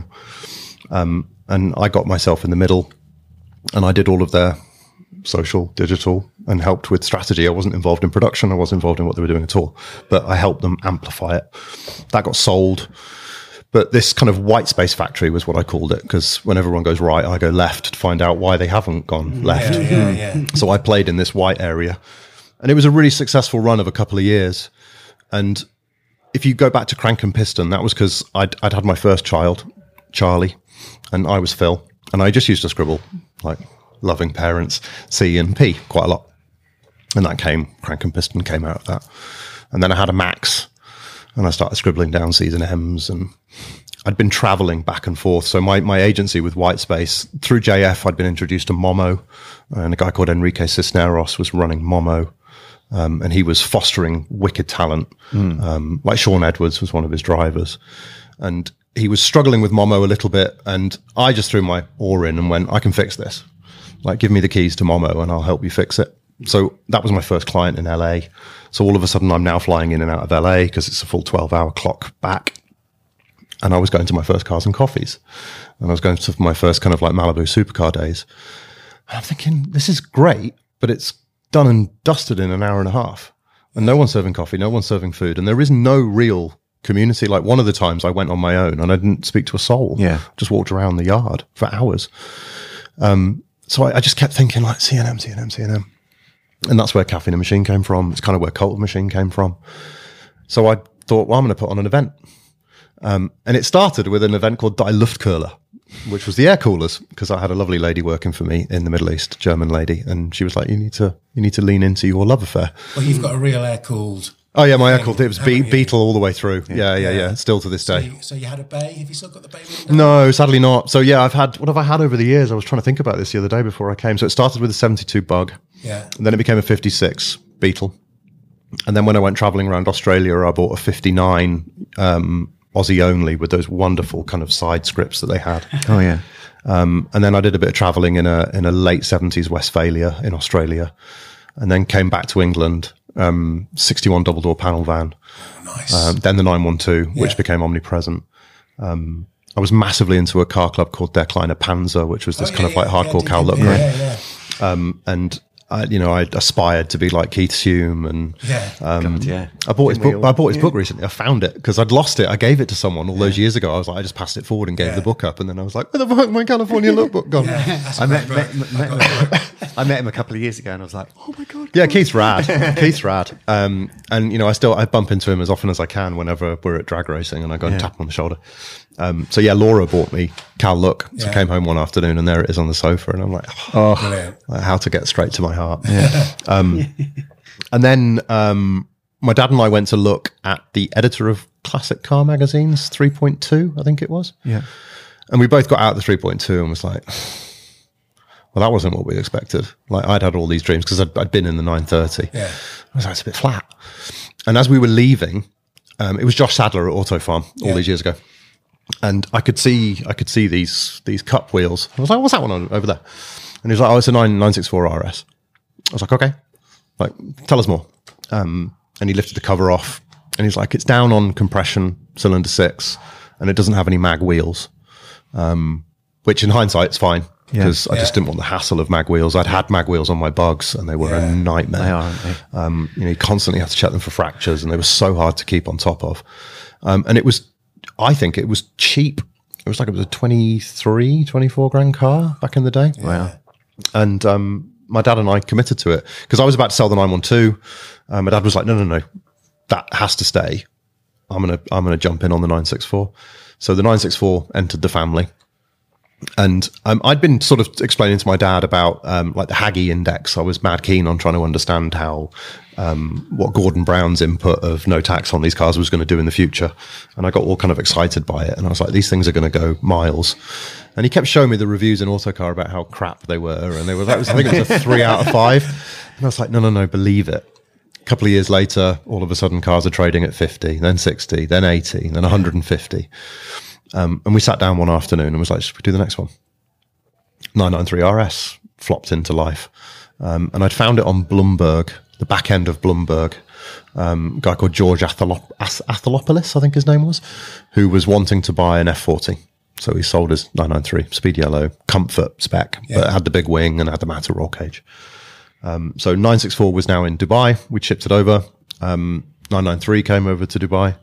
Um, and I got myself in the middle and I did all of their social, digital, and helped with strategy. I wasn't involved in production. I wasn't involved in what they were doing at all, but I helped them amplify it. That got sold. But this kind of white space factory was what I called it, because when everyone goes right, I go left to find out why they haven't gone left. Yeah, yeah, yeah. So I played in this white area and it was a really successful run of a couple of years. And if you go back to Crank and Piston, that was because I'd, I'd had my first child, Charlie, and I was Phil. And I just used to scribble, like loving parents, C and P quite a lot. And that came, Crank and Piston came out of that. And then I had a Max, and I started scribbling down C's and M's. And I'd been traveling back and forth. So my, my agency with Whitespace, through J F, I'd been introduced to Momo. And a guy called Enrique Cisneros was running Momo. Um, and he was fostering wicked talent. Mm. Um, like Sean Edwards was one of his drivers. And he was struggling with Momo a little bit. And I just threw my oar in and went, I can fix this. Like, give me the keys to Momo and I'll help you fix it. So that was my first client in L A. So all of a sudden I'm now flying in and out of L A because it's a full twelve hour clock back. And I was going to my first Cars and Coffees. And I was going to my first kind of like Malibu supercar days. And I'm thinking, this is great, but it's done and dusted in an hour and a half, and no one's serving coffee, no one's serving food, and there is no real community. Like one of the times I went on my own and I didn't speak to a soul. Yeah, just walked around the yard for hours. Um, so I, I just kept thinking like C and M, C and M, C and M, and that's where Caffeine and Machine came from. It's kind of where Cult of Machine came from. So I thought, well, I'm going to put on an event, um, and it started with an event called Die Luftkoeler, which was the air coolers, because I had a lovely lady working for me in the Middle East, German lady, and she was like, "You need to, you need to lean into your love affair." Well, you've got a real air cooled. Oh yeah, my air cooled. It was Be- Beetle all the way through. Yeah, yeah, yeah. yeah. Still to this So day. you, so you had a bay. Have you still got the bay window? No, sadly not. So yeah, I've had. What have I had over the years? I was trying to think about this the other day before I came. So it started with a seventy-two Bug. Yeah. And then it became a fifty-six Beetle. And then when I went traveling around Australia, I bought a fifty-nine um, Aussie only with those wonderful kind of side scripts that they had. Oh yeah. Um, and then I did a bit of traveling in a in a late seventies Westphalia in Australia, and then came back to England. Um, sixty-one double door panel van. Oh, nice. Um, then the nine one two, Yeah. which became omnipresent. Um, I was massively into a car club called Der Kleine Panzer, which was this Oh, kind yeah, of like yeah, hardcore yeah, cow yeah, look. yeah, right? yeah, yeah. Um, and I, you know, I aspired to be like Keith Hume, and Yeah. um, God, yeah. I bought his Didn't we book. all? I bought his Yeah. book recently. I found it because I'd lost it. I gave it to someone all those years ago. I was like, I just passed it forward and gave Yeah. the book up, and then I was like, where the fuck my California lookbook gone? Yeah, Yeah, that's a I met, great met, book. met, I've got the book. I met him a couple of years ago, and I was like, "Oh my god!" Keith's rad. Keith's rad. Um, and you know, I still I bump into him as often as I can whenever we're at drag racing, and I go and Yeah. tap him on the shoulder. Um, so yeah, Laura bought me Cal Look. So I Yeah. came home one afternoon, and there it is on the sofa, and I'm like, oh, Brilliant. like, how to get straight to my heart. Yeah. um, and then um, my dad and I went to look at the editor of Classic Car Magazine's three point two, I think it was. Yeah. And we both got out the three point two and was like, well, that wasn't what we expected. Like I'd had all these dreams because I'd, I'd been in the nine thirty. Yeah. I was like, it's a bit flat. And as we were leaving, um, it was Josh Sadler at Auto Farm all Yeah. these years ago. And I could see, I could see these, these cup wheels. I was like, what's that one on, over there? And he was like, oh, it's a nine, nine sixty-four R S. I was like, okay, like, tell us more. Um, and he lifted the cover off and he's like, it's down on compression cylinder six and it doesn't have any mag wheels. Um, which in hindsight, it's fine. Because Yeah. I just Yeah. didn't want the hassle of mag wheels. I'd had mag wheels on my Bugs and they were Yeah. a nightmare. They are, aren't they? Um, you know, you constantly had to check them for fractures and they were so hard to keep on top of. Um, and it was, I think it was cheap. It was like it was a twenty-three, twenty-four grand car back in the day. Wow. And um, my dad and I committed to it because I was about to sell the nine one two. Um, my dad was like, no, no, no, that has to stay. I'm going to, I'm going to jump in on the nine sixty-four. So the nine sixty-four entered the family. And um, I'd been sort of explaining to my dad about um, like the Haggy index. I was mad keen on trying to understand how um, what Gordon Brown's input of no tax on these cars was going to do in the future. And I got all kind of excited by it. And I was like, these things are going to go miles. And he kept showing me the reviews in Autocar about how crap they were. And they were, that was, I think it was a three out of five. And I was like, no, no, no, believe it. A couple of years later, all of a sudden cars are trading at fifty, then sixty, then eighty, then one hundred fifty. Um, and we sat down one afternoon and was like, should we do the next one? nine ninety-three R S flopped into life. Um, and I'd found it on Bloomberg, the back end of Bloomberg. Um, a guy called George Athelop- Athelopoulos, I think his name was, who was wanting to buy an F forty. So he sold his nine ninety-three, speed yellow, comfort spec, yeah. but it had the big wing and had the matter roll cage. Um, so nine sixty-four was now in Dubai. We shipped it over. Um, nine ninety-three came over to Dubai.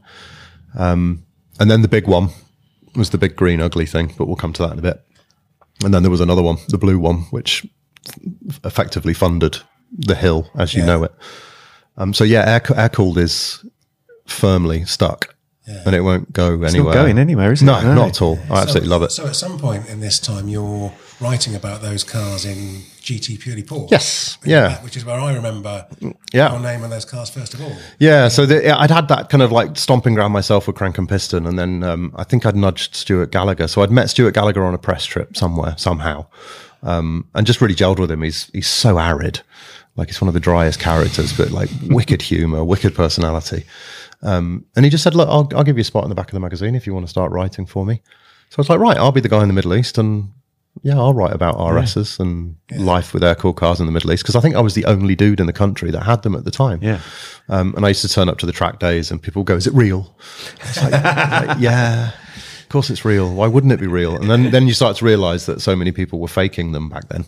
Um, and then the big one was the big green ugly thing, but we'll come to that in a bit. And then there was another one, the blue one, which effectively funded the hill as you yeah. know it. Um, so yeah, air, air cooled is firmly stuck yeah. and it won't go anywhere. It's not going anywhere, is it? No, no, not at all. I absolutely so, love it. So at some point in this time, you're writing about those cars in G T Purely Porsche. Yes, yeah. Which is where I remember yeah. your name on those cars first of all. Yeah, so the, I'd had that kind of like stomping ground myself with Crank and Piston, and then um, I think I'd nudged Stuart Gallagher. So I'd met Stuart Gallagher on a press trip somewhere, somehow, um, and just really gelled with him. He's he's so arid. Like, he's one of the driest characters, but like wicked humour, wicked personality. Um, and he just said, look, I'll, I'll give you a spot in the back of the magazine if you want to start writing for me. So I was like, right, I'll be the guy in the Middle East, and yeah, I'll write about R Ss yeah. and yeah. life with air-cooled cars in the Middle East, because I think I was the only dude in the country that had them at the time. Yeah. Um, and I used to turn up to the track days and people go, is it real? It's like, like, yeah, of course it's real. Why wouldn't it be real? And then, then you start to realise that so many people were faking them back then.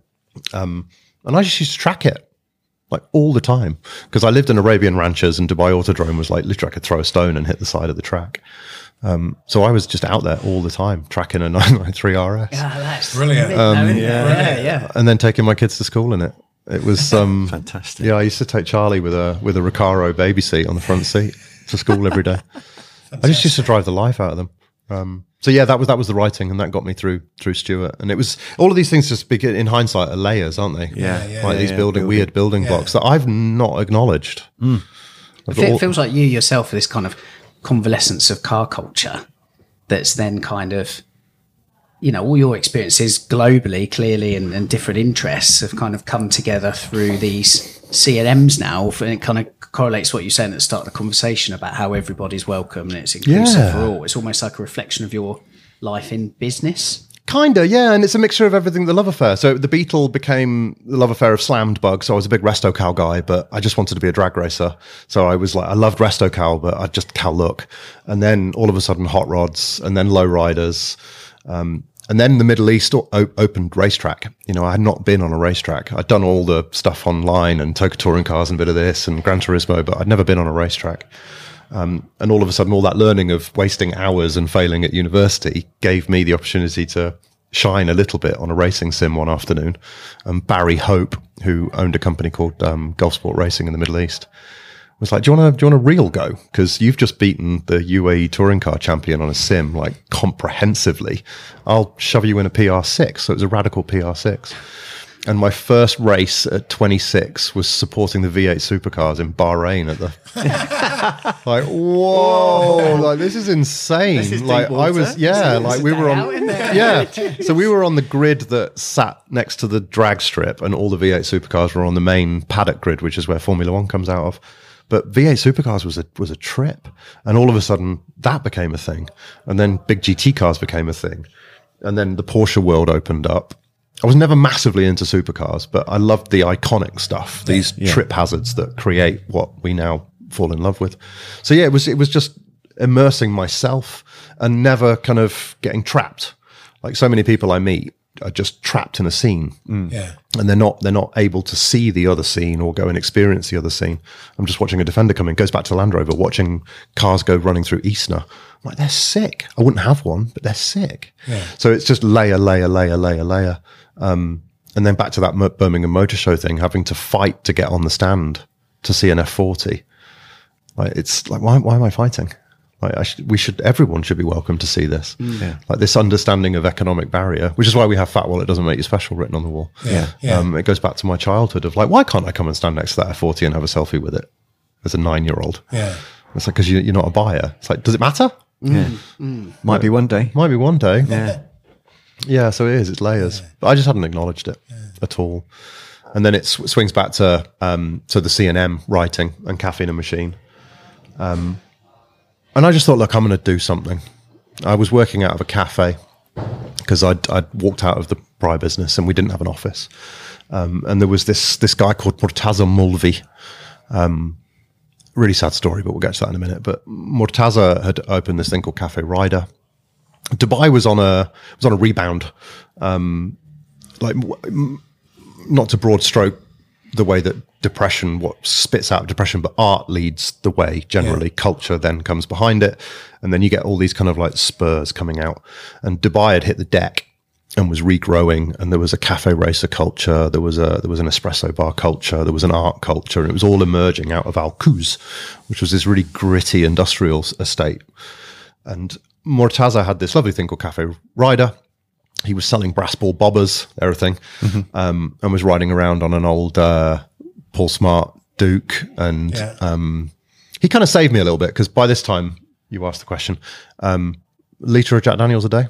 Um, and I just used to track it. Like all the time, because I lived in Arabian Ranches and Dubai Autodrome was like literally I could throw a stone and hit the side of the track. Um, so I was just out there all the time tracking a nine ninety-three R S. Yeah, that's brilliant. Um, yeah, yeah, yeah. And then taking my kids to school in it. It was um, fantastic. Yeah, I used to take Charlie with a with a Recaro baby seat on the front seat to school every day. I just used to drive the life out of them. Um, so yeah, that was that was the writing, and that got me through through Stuart. And it was all of these things. Just begin, in hindsight, are layers, aren't they? Yeah, yeah, like yeah, these yeah, building building. weird building Yeah. blocks that I've not acknowledged. Mm. It fe- feels like you yourself are this kind of convalescence of car culture that's then kind of, you know, all your experiences globally, clearly, and, and different interests have kind of come together through these C N Ms now. And it kind of correlates what you're saying at the start of the conversation about how everybody's welcome and it's inclusive Yeah. for all. It's almost like a reflection of your life in business. Kinda, yeah, and it's a mixture of everything. The love affair. So the Beetle became the love affair of slammed bug. So I was a big Resto Cal guy, but I just wanted to be a drag racer. So I was like, I loved Resto Cal, but I just Cal look. And then all of a sudden, hot rods, and then low riders, um, and then the Middle East o- opened racetrack. You know, I had not been on a racetrack. I'd done all the stuff online and Toka touring cars and a bit of this and Gran Turismo, but I'd never been on a racetrack. Um, and all of a sudden, all that learning of wasting hours and failing at university gave me the opportunity to shine a little bit on a racing sim one afternoon. And Barry Hope, who owned a company called um, Gulf Sport Racing in the Middle East, was like, do you want to do you want a real go? Because you've just beaten the U A E touring car champion on a sim, like comprehensively. I'll shove you in a P R six. So it was a radical P R six. And my first race at twenty-six was supporting the V eight supercars in Bahrain at the like, whoa, like this is insane. This is like deep I water. was, yeah, It's like a we day were out on, in there. yeah. So we were on the grid that sat next to the drag strip, and all the V eight supercars were on the main paddock grid, which is where Formula One comes out of. But V eight supercars was a was a trip, and all of a sudden that became a thing, and then big G T cars became a thing, and then the Porsche world opened up. I was never massively into supercars, but I loved the iconic stuff, these yeah. trip hazards that create what we now fall in love with. So yeah, it was it was just immersing myself and never kind of getting trapped. Like so many people I meet are just trapped in a scene. Yeah. And they're not they're not able to see the other scene or go and experience the other scene. I'm just watching a Defender come in, goes back to Land Rover, watching cars go running through Eastner. I'm like, they're sick. I wouldn't have one, but they're sick. Yeah. So it's just layer, layer, layer, layer, layer. Um, and then back to that Mo- Birmingham Motor Show thing, having to fight to get on the stand to see an F forty. Like, it's like, why, why am I fighting? Like, I should, we should, everyone should be welcome to see this. Yeah. Like this understanding of economic barrier, which is why we have "Fat Wallet doesn't make you special" written on the wall. Yeah, yeah. Um, it goes back to my childhood of like, why can't I come and stand next to that F forty and have a selfie with it as a nine-year-old? Yeah. It's like, because you, you're not a buyer. It's like, does it matter? Yeah. Might be one day. Might be one day. Yeah. Yeah, so it is. It's layers. Yeah. But I just hadn't acknowledged it yeah. at all. And then it sw- swings back to um, to the C and M writing and Caffeine and Machine. Um, and I just thought, look, I'm going to do something. I was working out of a cafe because I'd, I'd walked out of the prior business and we didn't have an office. Um, and there was this this guy called Murtaza Mulvi. Um, really sad story, but we'll get to that in a minute. But Murtaza had opened this thing called Cafe Rider. Dubai was on a was on a rebound, um, like not to broad stroke the way that depression what spits out depression, but art leads the way generally. Yeah. Culture then comes behind it, and then you get all these kind of like spurs coming out. And Dubai had hit the deck and was regrowing, and there was a cafe racer culture, there was a there was an espresso bar culture, there was an art culture, and it was all emerging out of Al Quoz, which was this really gritty industrial estate. And Murtaza had this lovely thing called Cafe Rider. He was selling brass ball bobbers, everything, mm-hmm. um, and was riding around on an old uh, Paul Smart Duke. And yeah. um, he kind of saved me a little bit because by this time, you asked the question, um, litre of Jack Daniels a day.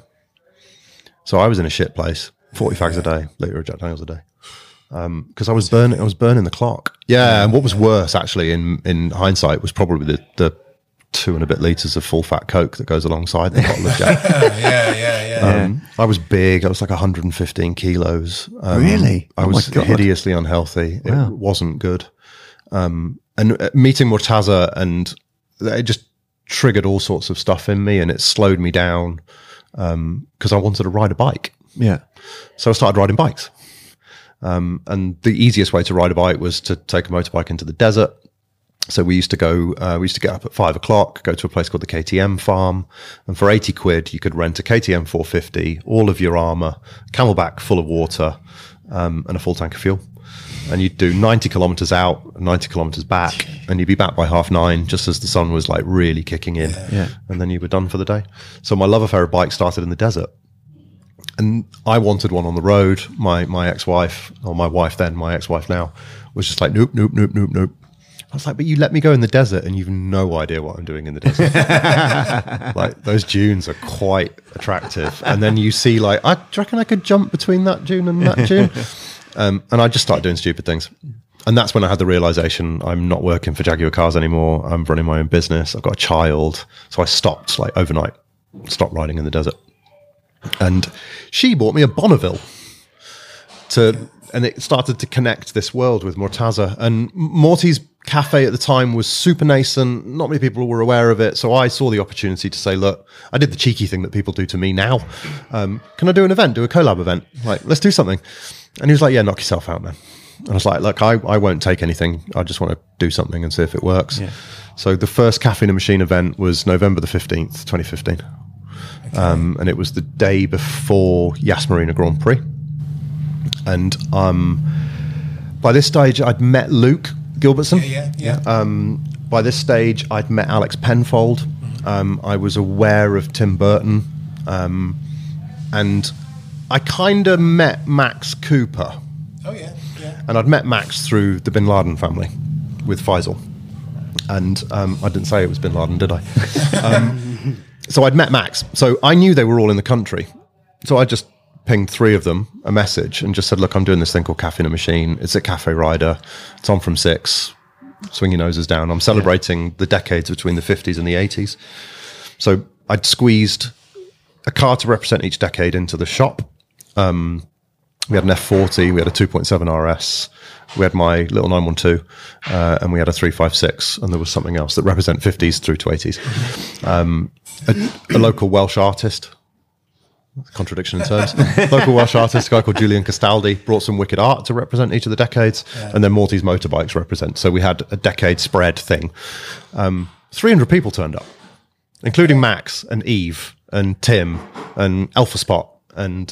So I was in a shit place, forty fags a day, litre of Jack Daniels a day. Because um, I was burning, I was burning the clock. Yeah, and what was worse, actually, in in hindsight, was probably the the two and a bit litres of full fat Coke that goes alongside the bottle of Jack. yeah, yeah, yeah. Um, I was big. I was like one hundred fifteen kilos. Um, really? I oh was hideously unhealthy. Wow. It wasn't good. Um, and uh, meeting Murtaza, and it just triggered all sorts of stuff in me, and it slowed me down because um, I wanted to ride a bike. Yeah. So I started riding bikes. Um, and the easiest way to ride a bike was to take a motorbike into the desert. So we used to go, uh, we used to get up at five o'clock, go to a place called the K T M farm. And for eighty quid, you could rent a K T M four fifty, all of your armor, Camelback full of water, um, and a full tank of fuel. And you'd do ninety kilometers out, ninety kilometers back, and you'd be back by half nine, just as the sun was like really kicking in. Yeah. Yeah. And then you were done for the day. So my love affair of bikes started in the desert. And I wanted one on the road. My, my ex-wife, or my wife then, my ex-wife now, was just like, nope, nope, nope, nope, nope. I was like, but you let me go in the desert and you've no idea what I'm doing in the desert. Like, those dunes are quite attractive. And then you see like, I do you reckon I could jump between that dune and that dune? Um, and I just started doing stupid things. And that's when I had the realization, I'm not working for Jaguar Cars anymore. I'm running my own business. I've got a child. So I stopped like overnight, stopped riding in the desert. And she bought me a Bonneville to, and it started to connect this world with Murtaza. And Morty's cafe at the time was super nascent. Not many people were aware of it. So I saw the opportunity to say, look, I did the cheeky thing that people do to me now. Um, can I do an event, do a collab event? Like, let's do something. And he was like, yeah, knock yourself out, man. And I was like, look, I, I won't take anything. I just want to do something and see if it works. Yeah. So the first Caffeine and Machine event was November the fifteenth, twenty fifteen. Okay. Um, and it was the day before Yas Marina Grand Prix. And um, by this stage, I'd met Luke Gilbertson. Yeah, yeah, yeah. Um, by this stage, I'd met Alex Penfold. Mm-hmm. Um, I was aware of Tim Burton. Um, and I kind of met Max Cooper. Oh, yeah, yeah. And I'd met Max through the Bin Laden family with Faisal. And um, I didn't say it was Bin Laden, did I? um, so I'd met Max. So I knew they were all in the country. So I just pinged three of them a message and just said, look, I'm doing this thing called Caffeine and Machine. It's at Cafe Rider. It's on from six. Swing your noses down. I'm celebrating yeah. the decades between the fifties and the eighties. So I'd squeezed a car to represent each decade into the shop. Um, we had an F forty, we had a two point seven R S, we had my little nine one two, uh, and we had a three fifty-six, and there was something else that represent fifties through to eighties. Um, a, a local Welsh artist, contradiction in terms, local Welsh artist, a guy called Julian Castaldi, brought some wicked art to represent each of the decades, yeah. and then Morty's motorbikes represent. So we had a decade spread thing. Um, three hundred people turned up, including Max and Eve and Tim and Alpha Spot and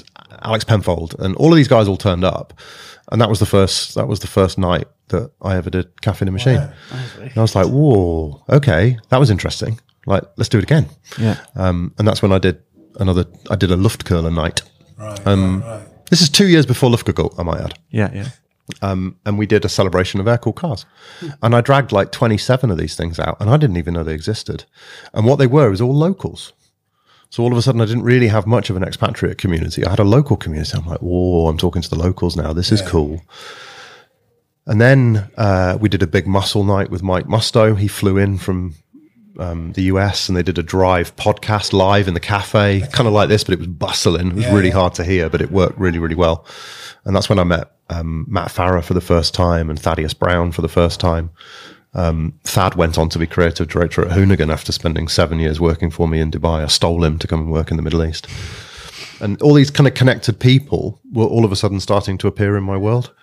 Alex Penfold, and all of these guys all turned up. And that was the first, that was the first night that I ever did Cafe in a Machine. Wow. And I was like, whoa, okay, that was interesting. Like, let's do it again. Yeah. Um, and that's when I did another, I did a Luftkurler night. Right, um, right, right. This is two years before Luftgekühlt, I might add. Yeah, yeah. Um, and we did a celebration of air-cooled cars. And I dragged like twenty-seven of these things out, and I didn't even know they existed. And what they were was all locals. So all of a sudden, I didn't really have much of an expatriate community. I had a local community. I'm like, whoa, I'm talking to the locals now. This is yeah. cool. And then uh, we did a big muscle night with Mike Musto. He flew in from um, the U S, and they did a drive podcast live in the cafe, kind of like this, but it was bustling. It was yeah, really yeah. hard to hear, but it worked really, really well. And that's when I met um, Matt Farah for the first time and Thaddeus Brown for the first time. Um, Thad went on to be creative director at Hoonigan after spending seven years working for me in Dubai. I stole him to come and work in the Middle East. And all these kind of connected people were all of a sudden starting to appear in my world.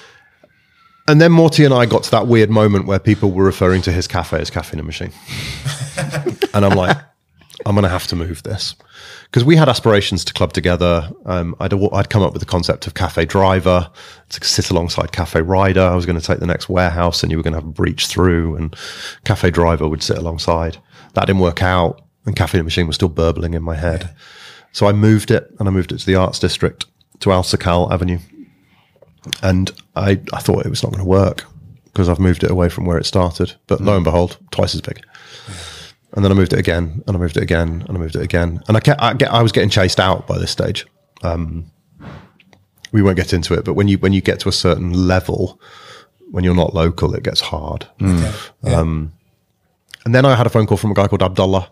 And then Morty and I got to that weird moment where people were referring to his cafe as Cafe in a Machine. And I'm like, I'm going to have to move this. Because we had aspirations to club together. Um, I'd, I'd come up with the concept of Cafe Driver to sit alongside Cafe Rider. I was going to take the next warehouse and you were going to have a breach through, and Cafe Driver would sit alongside. That didn't work out, and Cafe in a Machine was still burbling in my head. Yeah. So I moved it, and I moved it to the Arts District, to Al Sakal Avenue. And I, I thought it was not going to work because I've moved it away from where it started. But mm. lo and behold, twice as big. Yeah. And then I moved it again, and I moved it again, and I moved it again. And I, kept, I, get, I was getting chased out by this stage. Um, we won't get into it, but when you when you get to a certain level, when you're not local, it gets hard. Okay. Yeah. Um, and then I had a phone call from a guy called Abdullah.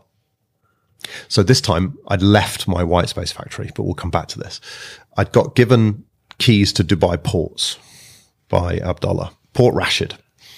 So this time I'd left my white space factory, but we'll come back to this. I'd got given keys to Dubai ports by Abdullah, Port Rashid.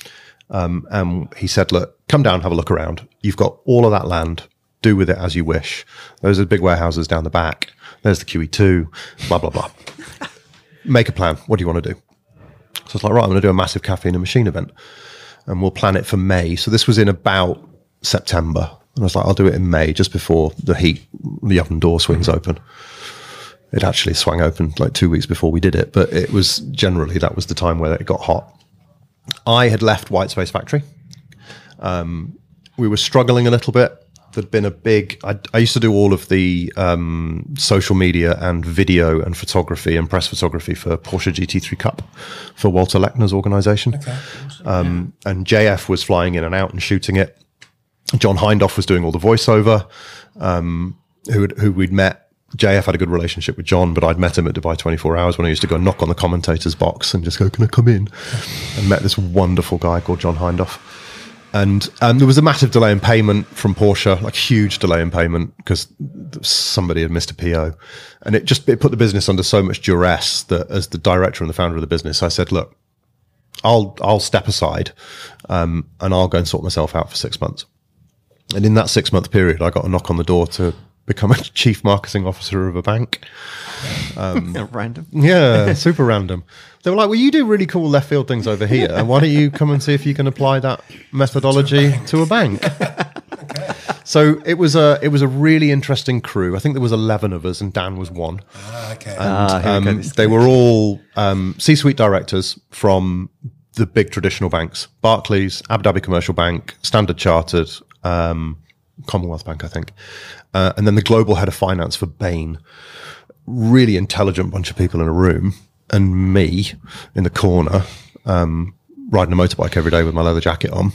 Um, and he said, look, come down, have a look around. You've got all of that land. Do with it as you wish. Those are the big warehouses down the back. There's the Q E two, blah, blah, blah. Make a plan. What do you want to do? So it's like, right, I'm going to do a massive Cafe in a Machine event, and we'll plan it for May. So this was in about September. And I was like, I'll do it in May, just before the heat, the oven door swings open. It actually swung open like two weeks before we did it, but it was generally, that was the time where it got hot. I had left White Space Factory. Um, we were struggling a little bit. There'd been a big, I, I used to do all of the um, social media and video and photography and press photography for Porsche G T three Cup for Walter Lechner's organization. Okay. Um, and J F was flying in and out and shooting it. John Hindhoff was doing all the voiceover, um, who, who we'd met. J F had a good relationship with John, but I'd met him at Dubai twenty-four hours when I used to go knock on the commentator's box and just go, can I come in? And met this wonderful guy called John Hindhoff. And um, there was a massive delay in payment from Porsche, like huge delay in payment, because somebody had missed a P O. And it just it put the business under so much duress that as the director and the founder of the business, I said, look, I'll I'll step aside um, and I'll go and sort myself out for six months. And in that six-month period, I got a knock on the door to become a chief marketing officer of a bank. Um, random. Yeah, super random. They were like, well, you do really cool left field things over here. And why don't you come and see if you can apply that methodology to a bank? To a bank. Okay. So it was a it was a really interesting crew. I think there was eleven of us and Dan was one. Ah, okay. And ah, we um, they were all um, C-suite directors from the big traditional banks. Barclays, Abu Dhabi Commercial Bank, Standard Chartered, um, Commonwealth Bank, I think. Uh, and then the global head of finance for Bain. Really intelligent bunch of people in a room. And me in the corner, um, riding a motorbike every day with my leather jacket on.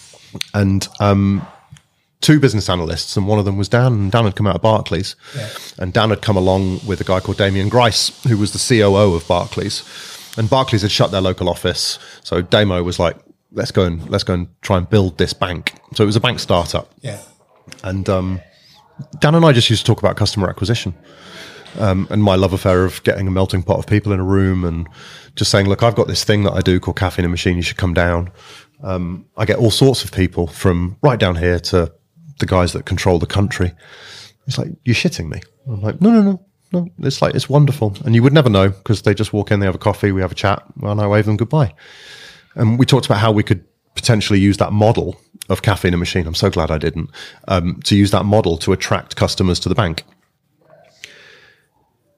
And um, two business analysts, and one of them was Dan. And Dan had come out of Barclays. Yeah. And Dan had come along with a guy called Damien Grice, who was the C O O of Barclays. And Barclays had shut their local office. So Damo was like, let's go and let's go and try and build this bank. So it was a bank startup. Yeah. And um, Dan and I just used to talk about customer acquisition. Um, and my love affair of getting a melting pot of people in a room and just saying, look, I've got this thing that I do called Cafe in a Machine. You should come down. Um, I get all sorts of people from right down here to the guys that control the country. It's like, you're shitting me. I'm like, no, no, no, no. It's like, it's wonderful. And you would never know because they just walk in, they have a coffee, we have a chat, and I wave them goodbye. And we talked about how we could potentially use that model of Cafe in a Machine. I'm so glad I didn't, um, to use that model to attract customers to the bank.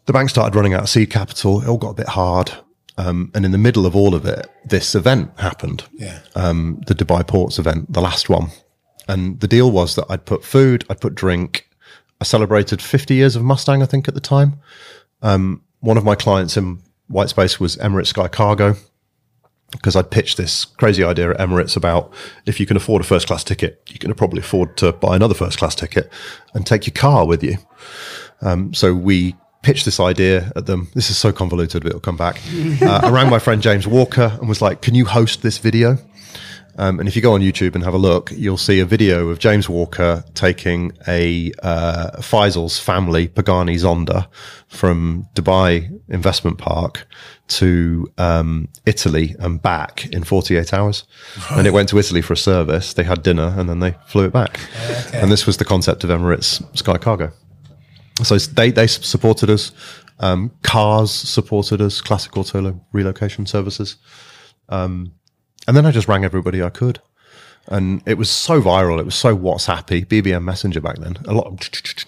the bank started running out of seed capital. It all got a bit hard. Um, and in the middle of all of it, this event happened. Yeah. Um, the Dubai Ports event, the last one. And the deal was that I'd put food, I'd put drink. I celebrated fifty years of Mustang, I think, at the time. Um, one of my clients in Whitespace was Emirates Sky Cargo, because I'd pitched this crazy idea at Emirates about if you can afford a first class ticket, you can probably afford to buy another first class ticket and take your car with you. Um, so we pitched this idea at them. This is so convoluted, but it'll come back. Uh, I rang my friend James Walker and was like, can you host this video? Um, and if you go on YouTube and have a look, you'll see a video of James Walker taking a uh, Faisal's family Pagani Zonda from Dubai Investment Park to um, Italy and back in forty-eight hours. Right. And it went to Italy for a service. They had dinner and then they flew it back. Okay. And this was the concept of Emirates Sky Cargo. So they, they supported us. Um, Cars supported us, Classic Auto relocation services. Um, And then I just rang everybody I could. And it was so viral. It was so WhatsAppy, B B M Messenger back then. A lot of,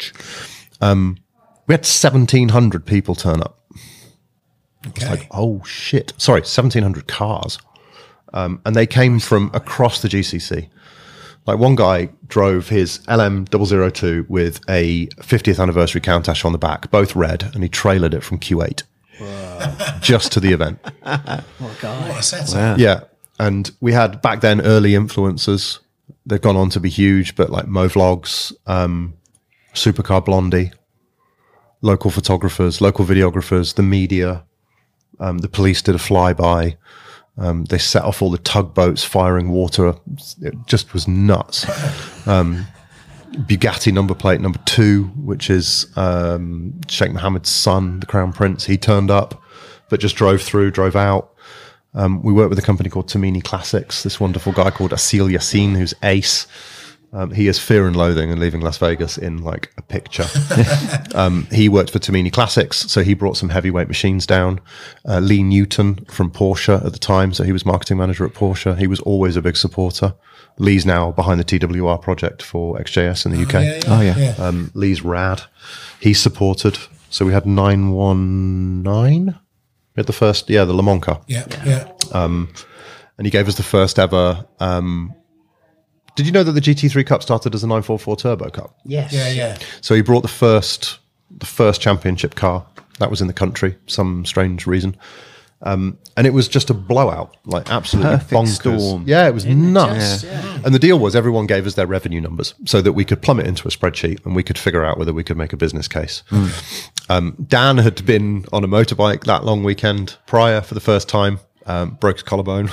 um, we had seventeen hundred people turn up. Okay. It's like, oh shit. Sorry, seventeen hundred cars. Um, and they came from across the G C C. Like one guy drove his L M double oh two with a fiftieth anniversary Countach on the back, both red, and he trailered it from Q eight. Wow. Just to the event. What a guy. What a setup. Wow. Yeah. And we had back then early influencers. They've gone on to be huge, but like Mo Vlogs, um, Supercar Blondie, local photographers, local videographers, the media, um, the police did a flyby. Um, they set off all the tugboats firing water. It just was nuts. Um, Bugatti number plate number two, which is um, Sheikh Mohammed's son, the Crown Prince. He turned up, but just drove through, drove out. Um, we worked with a company called Tamini Classics, this wonderful guy called Asil Yassin, who's ace. Um, he is Fear and Loathing and Leaving Las Vegas in like a picture. um, he worked for Tamini Classics, so he brought some heavyweight machines down. Uh, Lee Newton from Porsche at the time, so he was marketing manager at Porsche. He was always a big supporter. Lee's now behind the T W R project for X J S in the U K. Oh, yeah. yeah, Oh, yeah. yeah. Um, Lee's rad. He supported. So we had nine one nine. We had the first, yeah, the Le Mans car. Yeah, yeah. Um, and he gave us the first ever. Um, did you know that the G T three Cup started as a nine forty-four Turbo Cup? Yes. Yeah, yeah. So he brought the first, the first championship car that was in the country, some strange reason. Um, and it was just a blowout, like absolutely Perfect bonkers. storm. Yeah, it was nuts. Just, yeah. And the deal was everyone gave us their revenue numbers so that we could plumb it into a spreadsheet and we could figure out whether we could make a business case. Mm. Um, Dan had been on a motorbike that long weekend prior for the first time, um, broke his collarbone.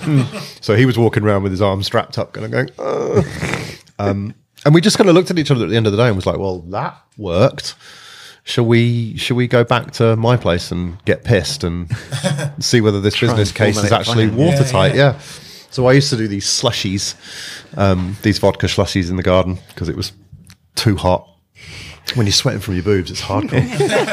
So he was walking around with his arms strapped up kind of going, Ugh. um, and we just kind of looked at each other at the end of the day and was like, well, that worked. Shall we, shall we go back to my place and get pissed and see whether this business and case is formulate a actually plan. watertight? Yeah, Yeah, yeah. So I used to do these slushies, um, these vodka slushies in the garden because it was too hot. When you're sweating from your boobs, it's hardcore.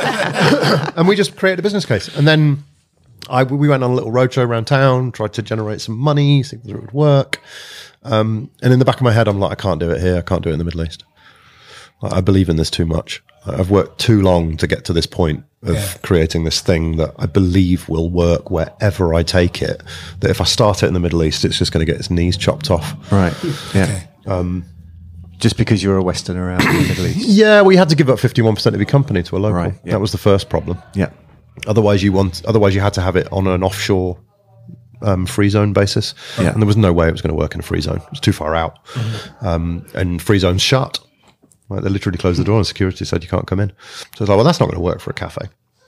And we just created a business case. And then I, we went on a little roadshow around town, tried to generate some money, see whether it would work. Um, and in the back of my head, I'm like, I can't do it here. I can't do it in the Middle East. I, I believe in this too much. I've worked too long to get to this point of Yeah. creating this thing that I believe will work wherever I take it. That if I start it in the Middle East, it's just going to get its knees chopped off. Right. Yeah. Okay. Um, Just because you're a Westerner out in the Middle East. Yeah, we had to give up fifty-one percent of your company to a local. Right, yeah. That was the first problem. Yeah. Otherwise, you want. Otherwise, you had to have it on an offshore um, free zone basis, Yeah. and there was no way it was going to work in a free zone. It was too far out, Mm-hmm. um, and free zones shut. Like, they literally closed the door, and security said you can't come in. So I was like, well, that's not going to work for a cafe.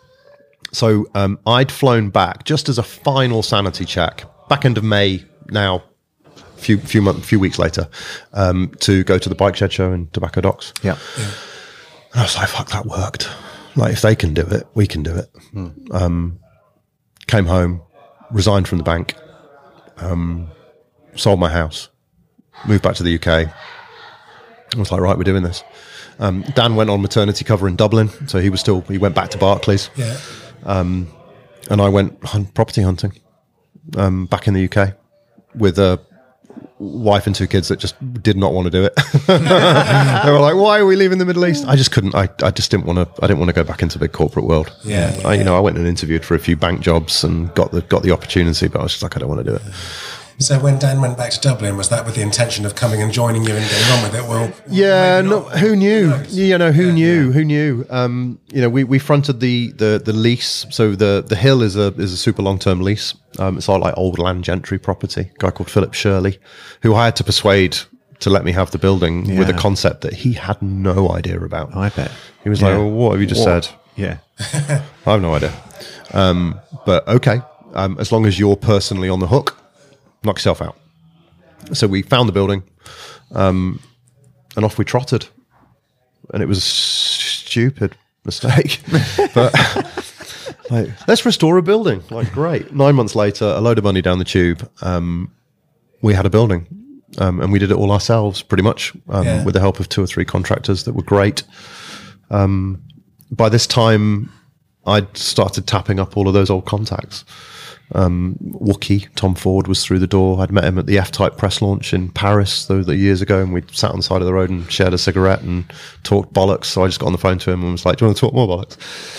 So um, I'd flown back just as a final sanity check, back end of May now. Few few months, few weeks later, um, to go to the bike shed show in Tobacco Docks. Yeah. And I was like, fuck, that worked. Like, if they can do it, we can do it. Mm. Um, came home, resigned from the bank, um, sold my house, moved back to the U K. I was like, right, we're doing this. Um, Dan went on maternity cover in Dublin, so he was still, he went back to Barclays. Yeah. Um, and I went hunt, property hunting um, back in the U K with a wife and two kids that just did not want to do it. They were like, "Why are we leaving the Middle East?" I just couldn't. I, I just didn't want to. I didn't want to go back into the big corporate world. Yeah, I, yeah. you know, I went and interviewed for a few bank jobs and got the got the opportunity, but I was just like, I don't want to do it. So when Dan went back to Dublin, was that with the intention of coming and joining you and getting on with it? Well, Yeah, maybe no, not. who knew? knows? You know, who Yeah, knew? yeah. Who knew? Um, you know, we, we fronted the, the the lease. So the the hill is a is a super long term lease. Um, it's all like old land gentry property. A guy called Philip Shirley, who I had to persuade to let me have the building with a Yeah. concept that he had no idea about. I bet. He was Yeah. like, "Well, what have you just What? said?" Yeah. I have no idea. Um, but okay, um, as long as you're personally on the hook, knock yourself out. So we found the building, um, and off we trotted. And it was a stupid mistake. But like, let's restore a building. Like, great. Nine months later, a load of money down the tube. Um, we had a building, um, and we did it all ourselves, pretty much, um, Yeah. with the help of two or three contractors that were great. Um, by this time, I'd started tapping up all of those old contacts. Um, Wookie, Tom Ford, was through the door. I'd met him at the F-Type press launch in Paris those the years ago, and we sat on the side of the road and shared a cigarette and talked bollocks. So I just got on the phone to him and was like, "Do you want to talk more bollocks?"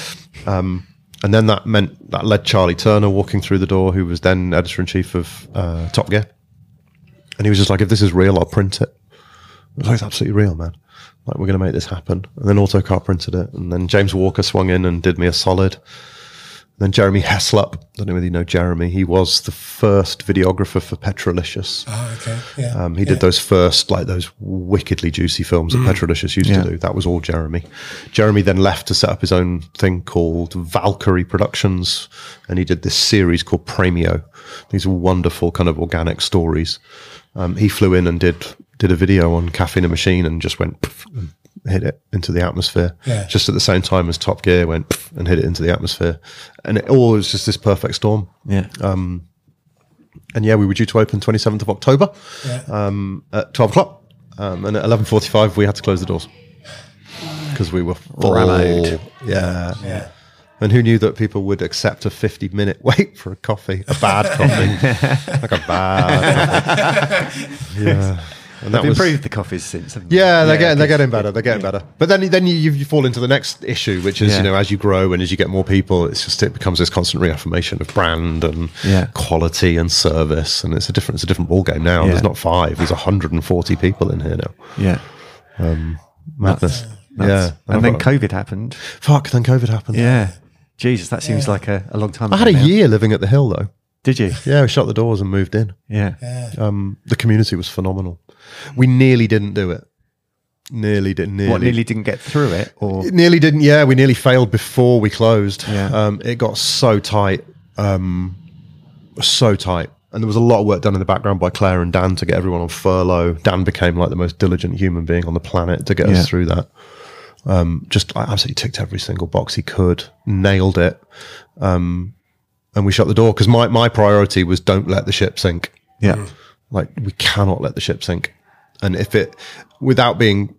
Um, and then that meant that led Charlie Turner walking through the door, who was then editor-in-chief of uh, Top Gear. And he was just like, "If this is real, I'll print it." I was like, "It's absolutely real, man. Like, we're going to make this happen." And then Autocar printed it. And then James Walker swung in and did me a solid. Then Jeremy Heslop, I don't know whether you know Jeremy, he was the first videographer for Petrolicious. Oh, okay. Yeah. Um, he yeah. did those first, like those wickedly juicy films that Petrolicious used Yeah. to do. That was all Jeremy. Jeremy then left to set up his own thing called Valkyrie Productions, and he did this series called Premio. These are wonderful kind of organic stories. Um, he flew in and did did a video on Caffeine and Machine and just went poof, and hit it into the atmosphere. Yeah. Just at the same time as Top Gear went poof, and hit it into the atmosphere. And it all was just this perfect storm. Yeah. And yeah, we were due to open twenty-seventh of October Yeah. um, at twelve o'clock. Um, and at eleven forty-five, we had to close the doors because we were full. Rammed. Yeah. yeah. And who knew that people would accept a fifty minute wait for a coffee, a bad coffee, like a bad coffee. Yeah. And that They've was, improved the coffees since, haven't they? yeah, they're getting they're good. getting better. They're getting better. But then then you, you fall into the next issue, which is Yeah. you know as you grow and as you get more people, it's just it becomes this constant reaffirmation of brand and Yeah. quality and service, and it's a different it's a different ball game now. Yeah. There's not five. There's one hundred forty people in here now. Yeah. Madness. Nuts. Yeah. And then I've got- COVID happened. fuck. Then COVID happened. Yeah. Jesus, that seems like a, a long time I ago. had a now. year living at the Hill though. Did you? Yeah, we shut the doors and moved in. Yeah. Um, the community was phenomenal. We nearly didn't do it. Nearly didn't. Nearly. What, nearly didn't get through it? Or It nearly didn't. Yeah, we nearly failed before we closed. Yeah. Um, it got so tight, um, so tight, and there was a lot of work done in the background by Claire and Dan to get everyone on furlough. Dan became like the most diligent human being on the planet to get Yeah. us through that. Um, just I absolutely ticked every single box he could, nailed it, um, and we shut the door because my my priority was don't let the ship sink. yeah. Like, we cannot let the ship sink. And if it, without being,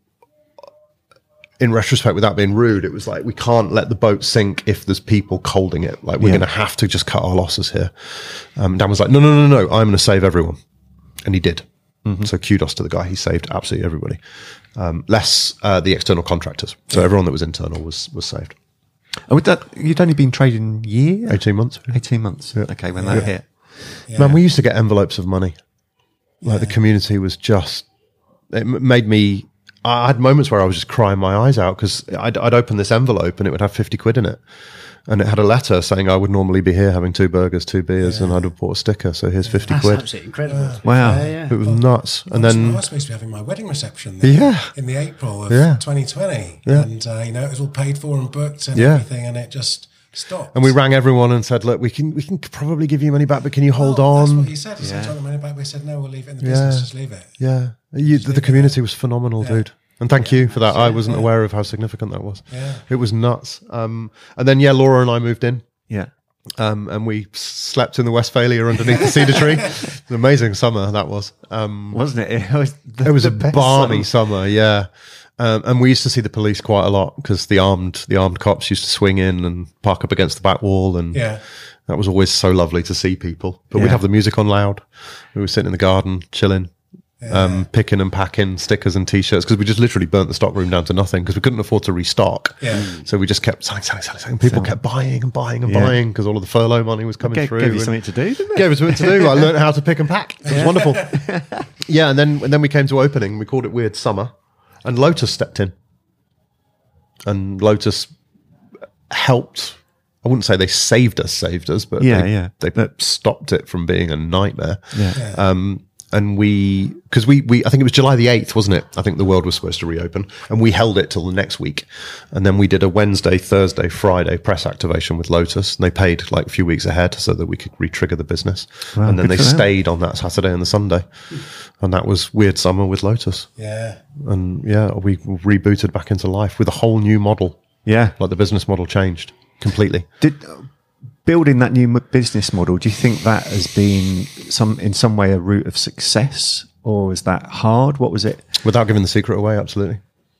in retrospect, without being rude, it was like, we can't let the boat sink if there's people holding it. Like, we're Yeah. going to have to just cut our losses here. Um, Dan was like, no, no, no, no, I'm going to save everyone. And he did. So kudos to the guy. He saved absolutely everybody. Um, less uh, the external contractors. So everyone that was internal was was saved. Oh, would that, you'd only been trading a year? eighteen months. eighteen months. Okay, when that hit. Man, we used to get envelopes of money. Like the community was just, it m- made me, I had moments where I was just crying my eyes out because I'd, I'd open this envelope and it would have fifty quid in it. And it had a letter saying I would normally be here having two burgers, two beers, and I'd have bought a sticker. So here's fifty That's quid. absolutely incredible. Wow. Yeah, yeah. It was nuts. And I then, was supposed to be having my wedding reception there Yeah. in the April of Yeah. twenty twenty. Yeah. And, uh, you know, it was all paid for and booked and Yeah. everything, and it just stopped. and we rang everyone and said, look, we can we can probably give you money back, but can you hold Oh, That's on? what he said. He said, "Do you want the money back?" We said, "No, we'll leave it in the Yeah. business. Just leave it." Yeah. You, the, the community was phenomenal, dude. And thank you for that. I wasn't aware of how significant that was. Yeah. It was nuts. Um, and then, yeah, Laura and I moved in. Yeah. Um, and we slept in the Westphalia underneath the cedar tree. It's an amazing summer that was. Um, Wasn't it? It was, the, it was the a best balmy summer. summer, yeah. Um, and we used to see the police quite a lot because the armed the armed cops used to swing in and park up against the back wall, and Yeah. that was always so lovely to see people. But Yeah. we'd have the music on loud. We were sitting in the garden, chilling. um, picking and packing stickers and T-shirts because we just literally burnt the stock room down to nothing because we couldn't afford to restock. Yeah. So we just kept selling, selling, selling, selling. People kept buying and buying and Yeah. buying because all of the furlough money was coming Gave, through. gave you and- something to do, didn't it? Gave us something to do. I learned how to pick and pack. It was wonderful. Yeah, and then and then we came to opening. We called it Weird Summer, and Lotus stepped in, and Lotus helped. I wouldn't say they saved us, saved us, but Yeah, they, yeah. they But- stopped it from being a nightmare. Yeah. Um, and we, because we, we, I think it was July the eighth, wasn't it? I think the world was supposed to reopen, and we held it till the next week. And then we did a Wednesday, Thursday, Friday press activation with Lotus, and they paid like a few weeks ahead so that we could re-trigger the business. Wow, and then good they for them. stayed on that Saturday and the Sunday, and that was Weird Summer with Lotus. Yeah. And yeah, we rebooted back into life with a whole new model. Yeah. Like the business model changed completely. Did uh, building that new m- business model? Do you think that has been some in some way a route of success, or was that hard? What was it? Without giving the secret away, absolutely.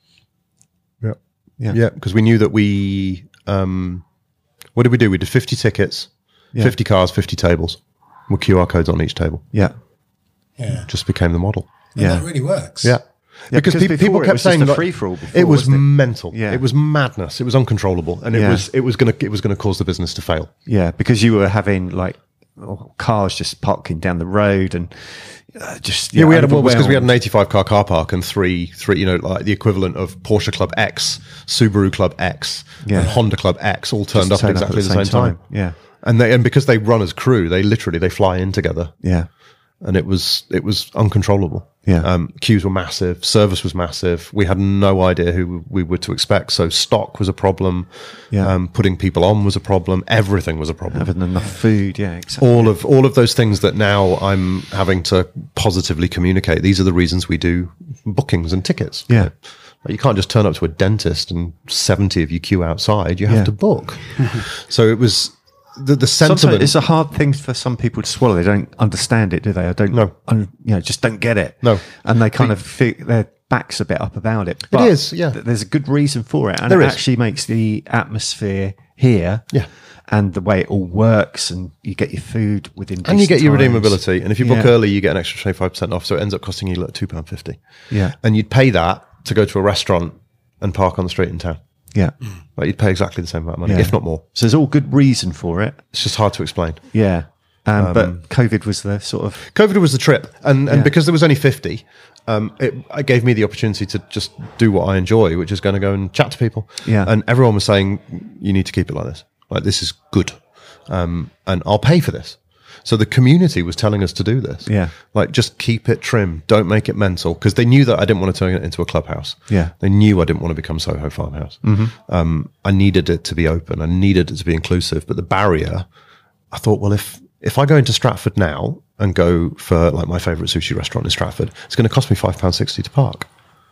Yeah. Yeah. Yeah, because we knew that we, um, what did we do? We did fifty tickets, Yeah. fifty cars, fifty tables, with Q R codes on each table. Yeah. Yeah. Just became the model. And Yeah. that really works. Yeah. Yeah, because, because pe- before people it kept was just saying a like, free-for-all before, it was wasn't it? mental. Yeah. It was madness. It was uncontrollable, and it Yeah. was it was gonna it was gonna cause the business to fail. Yeah, because you were having like oh, cars just parking down the road and uh, just Yeah, we had well, because we had an overwhelmed. eighty-five car car park and three three you know like the equivalent of Porsche Club X, Subaru Club X, Yeah. and Honda Club X all turned up Just at turn up exactly at the same, time. Yeah, And they and because they run as crew, they literally they fly in together. yeah, And it was it was uncontrollable. Yeah. Um, queues were massive, service was massive. We had no idea who we were to expect. So stock was a problem. Yeah. Um, putting people on was a problem. Everything was a problem. having enough food. Yeah, exactly. All of all of those things that now I'm having to positively communicate. These are the reasons we do bookings and tickets. Yeah. Like you can't just turn up to a dentist and seventy of you queue outside. You have Yeah. to book. So it was the the Sometimes sentiment. it's a hard thing for some people to swallow. They don't understand it, do they? I don't No. un, you know, just don't get it. No. and they kind of feel their backs a bit up about it. But is, yeah. th- there's a good reason for it, and There it is. actually makes the atmosphere here, Yeah. and the way it all works, and you get your food within, And you decent get your times. redeemability. And if you book Yeah. early, you get an extra twenty-five percent off. So it ends up costing you like two pounds fifty. Yeah. And you'd pay that to go to a restaurant and park on the street in town. Yeah, Like you'd pay exactly the same amount of money, Yeah. if not more. so there's all good reason for it. It's just hard to explain. Yeah, um, but COVID was the sort of COVID was the trip. And, and Yeah. because there was only fifty, um, it, it gave me the opportunity to just do what I enjoy, which is going to go and chat to people. Yeah. And everyone was saying, you need to keep it like this. Like, this is good. Um, and I'll pay for this. So the community was telling us to do this. Yeah. Like, just keep it trim. Don't make it mental. Because they knew that I didn't want to turn it into a clubhouse. Yeah. They knew I didn't want to become Soho Farmhouse. Mm-hmm. Um, I needed it to be open. I needed it to be inclusive. But the barrier, I thought, well, if, if I go into Stratford now and go for like my favorite sushi restaurant in Stratford, it's going to cost me five pounds sixty to park.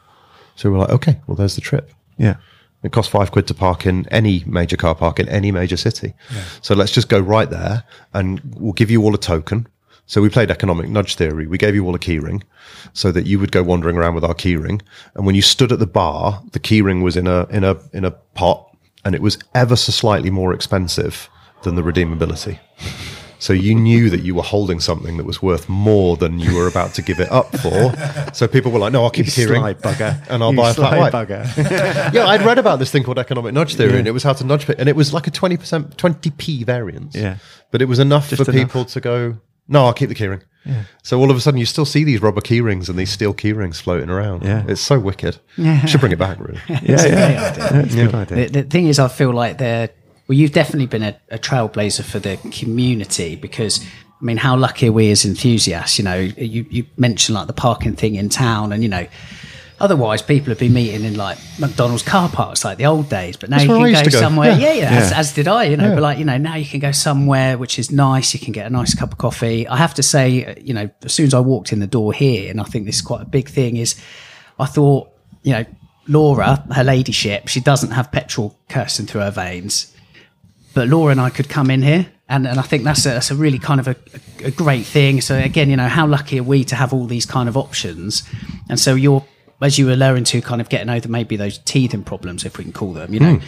So we're like, okay, well, there's the trip. yeah. It costs five quid to park in any major car park in any major city. So let's just go right there and we'll give you all a token. So we played economic nudge theory. We gave you all a key ring so that you would go wandering around with our key ring. And when you stood at the bar, the key ring was in a, in a, in a pot and it was ever so slightly more expensive than the redeemability. So you knew that you were holding something that was worth more than you were about to give it up for. So people were like, no, I'll keep You the key ring sly bugger. and I'll You buy a flat sly white. bugger. Yeah, I'd read about this thing called economic nudge theory, and it was how to nudge people, and it was like a twenty percent, twenty p variance. Yeah. but it was enough Just for enough. people to go, no, I'll keep the keyring. Yeah. So all of a sudden, you still see these rubber key rings and these steel key rings floating around. Yeah. It's so wicked. Should bring it back, really. yeah, yeah. yeah, it's a good idea. The, the thing is, I feel like they're well. You've definitely been a, a trailblazer for the community because, I mean, how lucky are we as enthusiasts? You know, you you mentioned like the parking thing in town, and you know, otherwise people have been meeting in like McDonald's car parks like the old days. But now That's you where I can used go, to go. somewhere. Yeah. Yeah, yeah, As, Yeah. as did I. You know, Yeah. but like you know, now you can go somewhere which is nice. You can get a nice cup of coffee. I have to say, uh, you know, as soon as I walked in the door here, and I think this is quite a big thing, is I thought, you know, Laura, her ladyship, she doesn't have petrol coursing through her veins. But Laura and I could come in here, and, and I think that's a, that's a really kind of a, a great thing. So again, you know, how lucky are we to have all these kind of options? And so you're, as you were alluding to, kind of getting over maybe those teething problems, if we can call them, you know,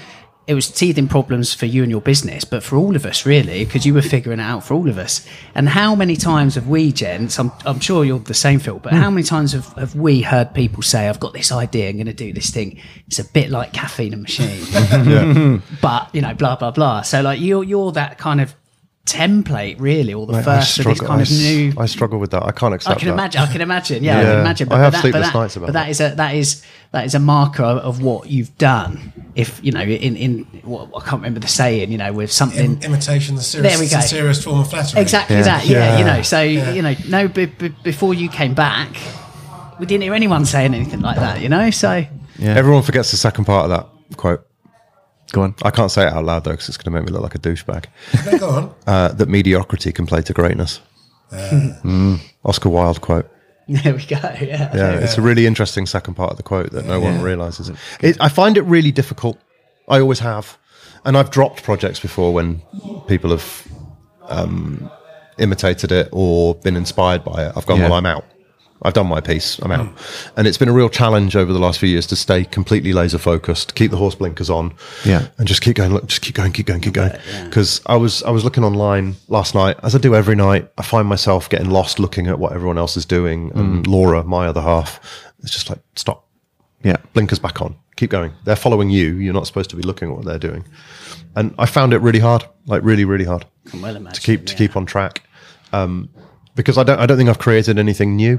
it was teething problems for you and your business, but for all of us, really, because you were figuring it out for all of us. And how many times have we, gents, I'm, I'm sure you're the same, Phil, but mm. how many times have, have we heard people say, I've got this idea, I'm going to do this thing. It's a bit like Caffeine and Machine. yeah. But, you know, blah, blah, blah. So, like, you're, you're that kind of template, really, or the Mate, first of these kind I, of new. I struggle with that. I can't accept I can that. imagine. I can imagine. Yeah, yeah. I can imagine. But I have but that, sleepless but that, nights about but that that. is a that is that is a marker of what you've done. If you know, in in what I can't remember the saying. You know, with something. Im- imitation, the serious, There we go. sincerest form of flattery. Exactly Yeah. that. Yeah, Yeah. you know. So Yeah. you know, no. B- b- before you came back, we didn't hear anyone saying anything like that. You know, so Yeah. Everyone forgets the second part of that quote. Go on. I can't say it out loud though, because it's going to make me look like a douchebag. No, go on. Uh, that mediocrity can play to greatness. Mm. Oscar Wilde quote. there we go. Yeah. Yeah, it's a really interesting second part of the quote that no one Yeah. realizes. It, I find it really difficult. I always have, and I've dropped projects before when people have um, imitated it or been inspired by it. I've gone, Yeah. well, I'm out. I've done my piece. I'm out. And it's been a real challenge over the last few years to stay completely laser focused, keep the horse blinkers on, Yeah. and just keep going. Look, just keep going, keep going, keep going. Because I was I was looking online last night, as I do every night. I find myself getting lost looking at what everyone else is doing, and Laura, my other half, it's just like, stop, Yeah. blinkers back on, keep going. They're following you. You're not supposed to be looking at what they're doing. And I found it really hard, like really, really hard Can well imagine, to keep to yeah. keep on track, um, because I don't I don't think I've created anything new.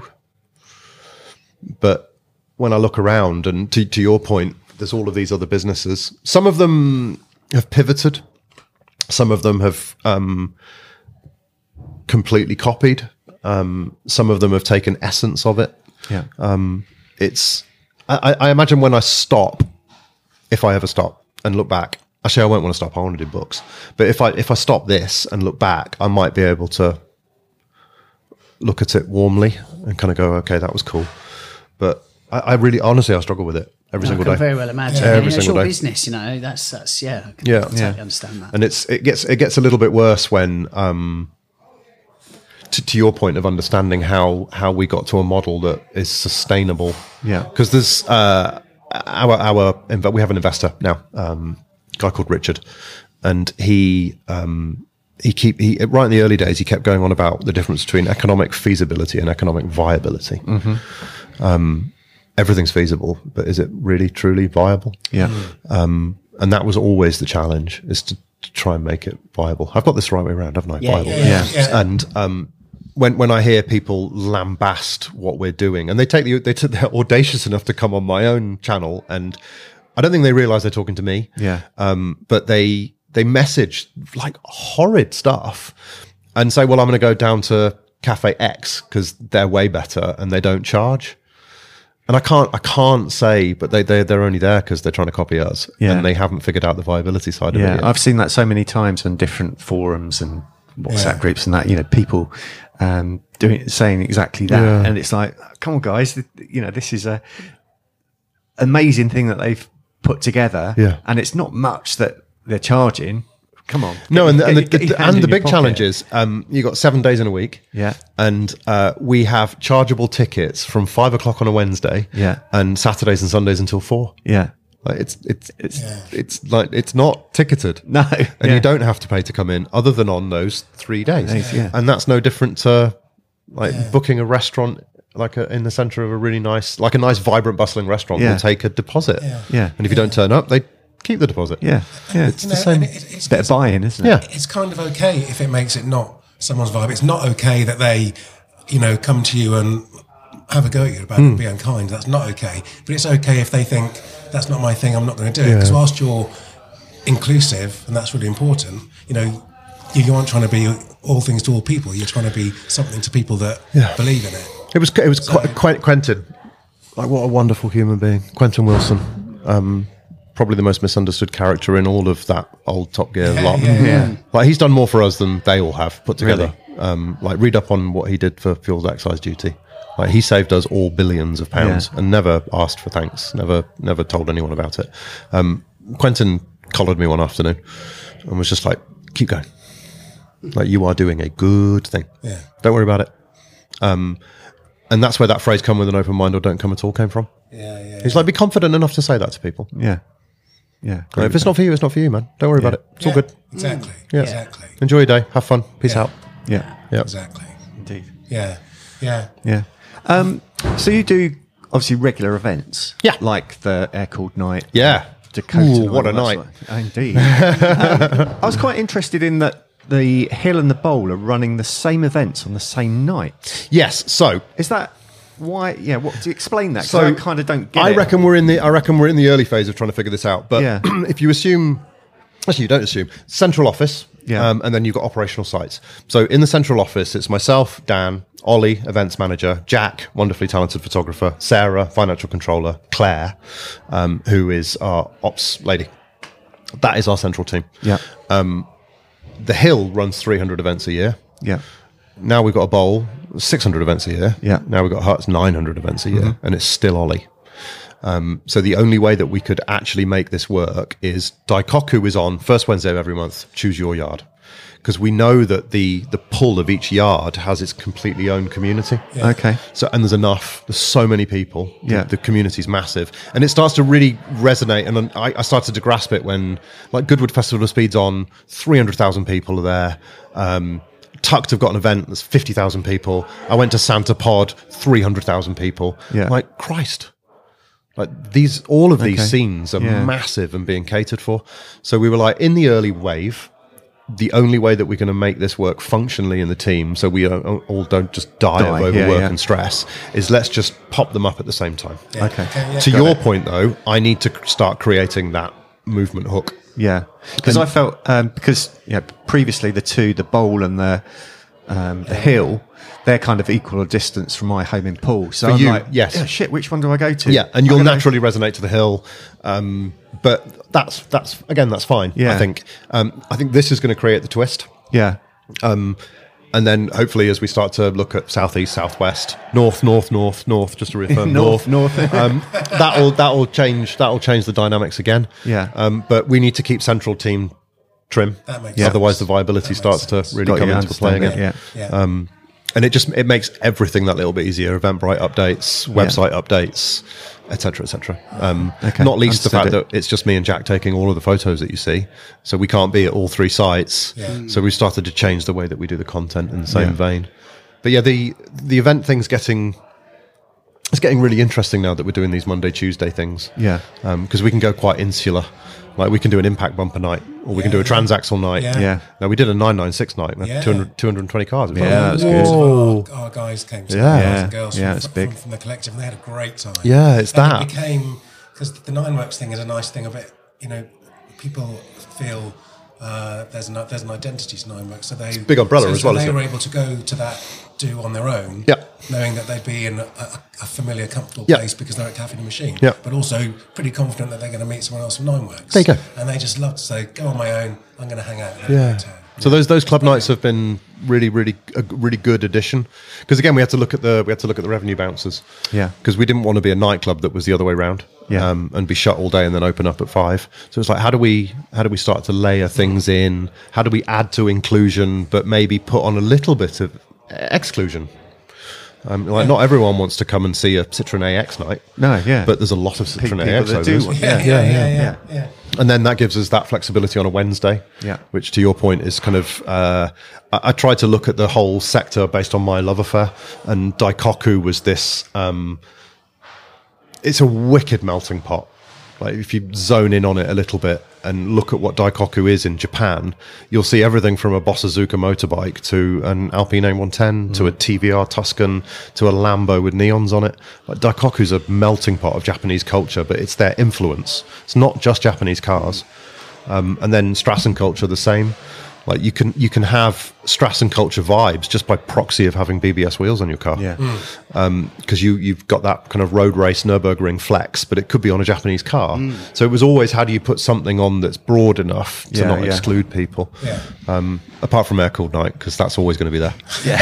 But when I look around, and to, to your point, there's all of these other businesses. Some of them have pivoted. Some of them have um, completely copied. Um, some of them have taken essence of it. Yeah. Um, it's. I, I imagine when I stop, if I ever stop and look back. Actually, I won't want to stop. I want to do books. But if I if I stop this and look back, I might be able to look at it warmly and kind of go, okay, that was cool. But I, I really, honestly, I struggle with it every I single can day. very well imagine. Yeah, Yeah, every it's single your day. business, you know. That's that's yeah. I can Yeah. totally Yeah. understand that. And it's it gets it gets a little bit worse when, um, to, to your point of understanding how how we got to a model that is sustainable. Yeah. Because there's uh, our our inv- we have an investor now, um, a guy called Richard, and he. Um, He keep he right in the early days. He kept going on about the difference between economic feasibility and economic viability. Mm-hmm. Um, everything's feasible, but is it really truly viable? Yeah. Um, and that was always the challenge: is to, to try and make it viable. I've got this the right way around, haven't I? Yeah, viable. yeah, yeah, yeah. And um, when when I hear people lambast what we're doing, and they take the they t- they're audacious enough to come on my own channel, and I don't think they realise they're talking to me. Yeah. Um, but they. They message like horrid stuff and say, well, I'm going to go down to Cafe X because they're way better and they don't charge. And I can't, I can't say, but they, they, they're only there because they're trying to copy us Yeah. and they haven't figured out the viability side of Yeah, it yet. I've seen that so many times on different forums and WhatsApp Yeah. groups and that, you know, people um, doing, saying exactly that. Yeah. And it's like, come on, guys, th- you know, this is a amazing thing that they've put together. Yeah. And it's not much that they're charging. Come on. No, Get- and the, and the, get- get your the- hand and the in your big pocket. challenge is um, you got seven days in a week. Yeah. And uh, we have chargeable tickets from five o'clock on a Wednesday. Yeah. And Saturdays and Sundays until four. Yeah. Like it's it's it's Yeah. it's like it's not ticketed. No. And yeah. you don't have to pay to come in other than on those three days. Days, yeah. And that's no different to like booking a restaurant like a, in the center of a really nice, like a nice, vibrant, bustling restaurant Yeah. will take a deposit. Yeah. Yeah. And if you don't turn up, they keep the deposit. Yeah. Yeah. It's You the know, same. and it- it's, Bit of buy-in, isn't it? Yeah. it's kind of okay if it makes it not someone's vibe. It's not okay that they, you know, come to you and have a go at you about Hmm. being unkind. That's not okay. But it's okay if they think that's not my thing. I'm not going to do it because whilst you're inclusive and that's really important, you know, you, you aren't trying to be all things to all people. You're trying to be something to people that Yeah. believe in it. It was it was Qu- Qu- Quentin. Like what a wonderful human being, Quentin Wilson. Um, probably the most misunderstood character in all of that old Top Gear Yeah, lot. yeah, yeah. Like he's done more for us than they all have put together. Um, like read up on what he did for Fuel's excise duty. Like he saved us all billions of pounds Yeah. and never asked for thanks. Never never told anyone about it. Um, Quentin collared me one afternoon and was just like, "Keep going. Like you are doing a good thing. Yeah. Don't worry about it." Um, and that's where that phrase "come with an open mind or don't come at all" came from. Yeah, yeah. He's like, be confident enough to say that to people. Yeah. Yeah. Like, if it's not for you, it's not for you, man. Don't worry Yeah. about it. It's Yeah, all good. Exactly. Yeah. Exactly. Enjoy your day. Have fun. Peace Yeah. out. Yeah. Yeah. Exactly. Indeed. Yeah. Yeah. Yeah. Um, so you do obviously regular events. Yeah. Like the Air Cooled Night. Yeah. Dakota Ooh, Night, what a all that night. sort of- Indeed. um, I was quite interested in that the Hill and the Bowl are running the same events on the same night. Yes. So Is that why? Yeah. What do you explain that? 'Cause So I kind of don't get I it. reckon we're in the I reckon we're in the early phase of trying to figure this out. But Yeah. if you assume, actually, you don't assume central office, Yeah. um, and then you've got operational sites. So in the central office, it's myself, Dan, Ollie, events manager, Jack, wonderfully talented photographer, Sarah, financial controller, Claire, um, who is our ops lady. That is our central team. Yeah. The Hill runs three hundred events a year. Yeah. Now we've got a bowl, six hundred events a year. Yeah. Now we've got Huts, nine hundred events a year, and it's still Ollie. Um, so the only way that we could actually make this work is Daikoku is on first Wednesday of every month. Choose your yard, because we know that the the pull of each yard has its completely own community. Okay. So and there's enough. There's so many people. Yeah. The, the community's massive, and it starts to really resonate. And I, I started to grasp it when, like, Goodwood Festival of Speed's on. Three hundred thousand people are there. Um, Tucked have got an event that's fifty thousand people. I went to Santa Pod, three hundred thousand people. Yeah. Like, Christ. Like, these, all of these Okay. scenes are Yeah. massive and being catered for. So we were like, in the early wave, the only way that we're going to make this work functionally in the team, so we uh, all don't just die, Die, of overwork yeah, yeah. and stress, is let's just pop them up at the same time. Okay. yeah. To Got your it. point, though, I need to start creating that movement hook. Yeah, because I felt um, because yeah, previously the two, the bowl and the um, the hill, they're kind of equal distance from my home in Poole. So For I'm you, like, yes. yeah, shit, which one do I go to? Yeah, and you'll I'm gonna- naturally resonate to the hill, um, but that's that's again that's fine. Yeah. I think um, I think this is going to create the twist. Yeah, Um, and then hopefully, as we start to look at southeast, southwest, north, north, north, north, just to reaffirm North, north, north. um, that'll that'll change that'll change the dynamics again. Yeah. Um, but we need to keep central team trim. That makes Otherwise, sense. the viability That makes starts sense. to really Got come you, into play understand again. it, yeah. Yeah. Um, and it just it makes everything that little bit easier. Eventbrite updates, website updates, et cetera, et cetera. Um, Okay, not least the fact understood that it's just me and Jack taking all of the photos that you see, so we can't be at all three sites. Yeah. So we started to change the way that we do the content in the same Yeah. vein. But yeah, the the event thing's getting it's getting really interesting now that we're doing these Monday, Tuesday things. Yeah. because we can go quite insular. Like, we can do an impact bumper night, or we can do a transaxle night. Yeah. Yeah. Now, we did a nine ninety-six night, Yeah. two hundred, two hundred twenty cars. It was Yeah, like, that's Loads good. of Our, our guys came to Yeah. guys Yeah. and girls Yeah, from, it's from, big. from the collective, and they had a great time. Yeah, it's and that. It became, because the Nineworks thing is a nice thing of it, you know, people feel uh, there's, an, there's an identity to Nineworks. So they, big umbrella so, as so well, they isn't were it? able to go to that do on their own, Yeah. knowing that they'd be in a, a, a familiar, comfortable Yeah. place because they're at Cafe and Machine, Yeah. but also pretty confident that they're going to meet someone else from Nineworks. There you go. And they just love to say, go on my own, I'm going to hang out and have a Yeah. great time. So those those club nights have been really really a really good addition, because again we had to look at the we had to look at the revenue bouncers. Yeah. Because we didn't want to be a nightclub that was the other way around. Yeah. Um, and be shut all day and then open up at five. So it's like, how do we how do we start to layer things in? How do we add to inclusion, but maybe put on a little bit of exclusion? Um, like, not everyone wants to come and see a Citroen A X night. No, yeah. But there's a lot of Citroen People A X that do owners. want- Yeah, yeah, yeah, yeah, yeah. And then that gives us that flexibility on a Wednesday, Yeah. which, to your point, is kind of. Uh, I, I tried to look at the whole sector based on my love affair, and Daikoku was this. Um, it's a wicked melting pot. Like, if you zone in on it a little bit and look at what Daikoku is in Japan, you'll see everything from a Bosazuka motorbike to an Alpine A one ten to a T V R Tuscan to a Lambo with neons on it. Like, Daikoku's a melting pot of Japanese culture, but it's their influence. It's not just Japanese cars. Um, and then Strassen culture, the same. Like, you can you can have Strassen culture vibes just by proxy of having B B S wheels on your car. Yeah. Because you, you've got that kind of road race Nürburgring flex, but it could be on a Japanese car. So it was always, how do you put something on that's broad enough to Yeah, not yeah. exclude people? Yeah. Um, apart from Air Cooled Night, because that's always going to be there.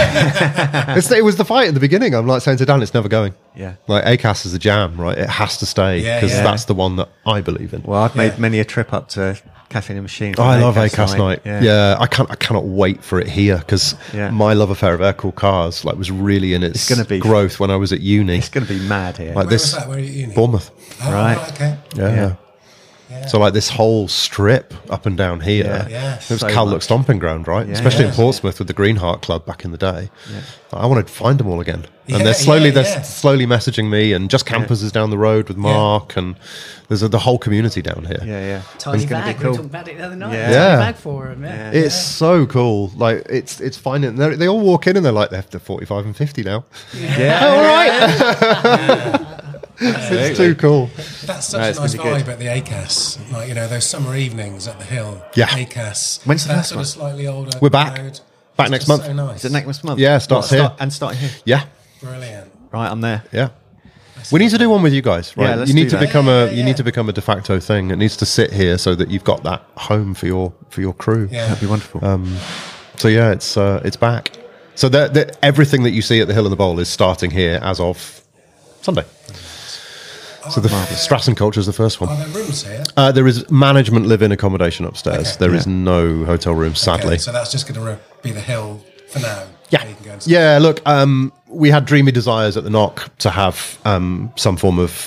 Yeah. it's, it was the fight at the beginning. I'm like saying to Dan, it's never going. Yeah. Like, A C A S is a jam, right? It has to stay, Yeah, because yeah. that's the one that I believe in. Well, I've made Yeah. many a trip up to Cafe and Machine. Oh, I love A A C A S night. Yeah. I can't. I cannot wait for it here, because Yeah. my love affair of air cooled cars like was really in its, It's gonna be- growth when I was at uni. It's going to be mad here. Like Where this, was that? Where are you at uni? Bournemouth. Oh, Right. Okay. Yeah. Yeah. Yeah. So like this whole strip up and down here, Yeah. Yeah. it was So Cal Look much. stomping ground, right? Yeah. Especially Yeah. in Portsmouth with the Green Heart Club back in the day. Yeah. I want to find them all again. Yeah, And they're slowly, yeah, they're yeah. slowly messaging me, and Just Campers is down the road with Mark, and there's a, the whole community down here. Yeah, yeah. Tiny It's gonna be bag. We cool. were talking about it the other night. Yeah. Tiny Yeah. bag for them. Yeah. Yeah. It's so cool. Like it's it's finding they they all walk in and they're like they're, they're forty-five and fifty now. Yeah. All right, it's too cool. That's such No, a it's nice gonna be vibe at the A C A S. Like, you know, those summer evenings at the Hill. Yeah. A C A S. When's the that next sort one? of slightly older We're back. crowd. Back It's next just month. So nice. Is it next month? Yeah, starts What, here. Start, and start here. Yeah, Brilliant. Right, I'm there. yeah. We need to do one with you guys, right? Yeah, let's you need do to that. become Yeah, a yeah, you yeah. need to become a de facto thing. It needs to sit here so that you've got that home for your for your crew. Yeah. That'd be wonderful. So yeah, it's uh, it's back. So the, the, everything that you see at the Hill and the Bowl is starting here as of Sunday. So the Stratton Culture is the first Are one. there rooms here? Uh, there is management live-in accommodation upstairs. Okay. There is Yeah. no hotel rooms, sadly. Okay, so that's just going to re- be the Hill for now. Yeah, Where you can go and stay. yeah. Look, um, we had dreamy desires at the Knock to have um, some form of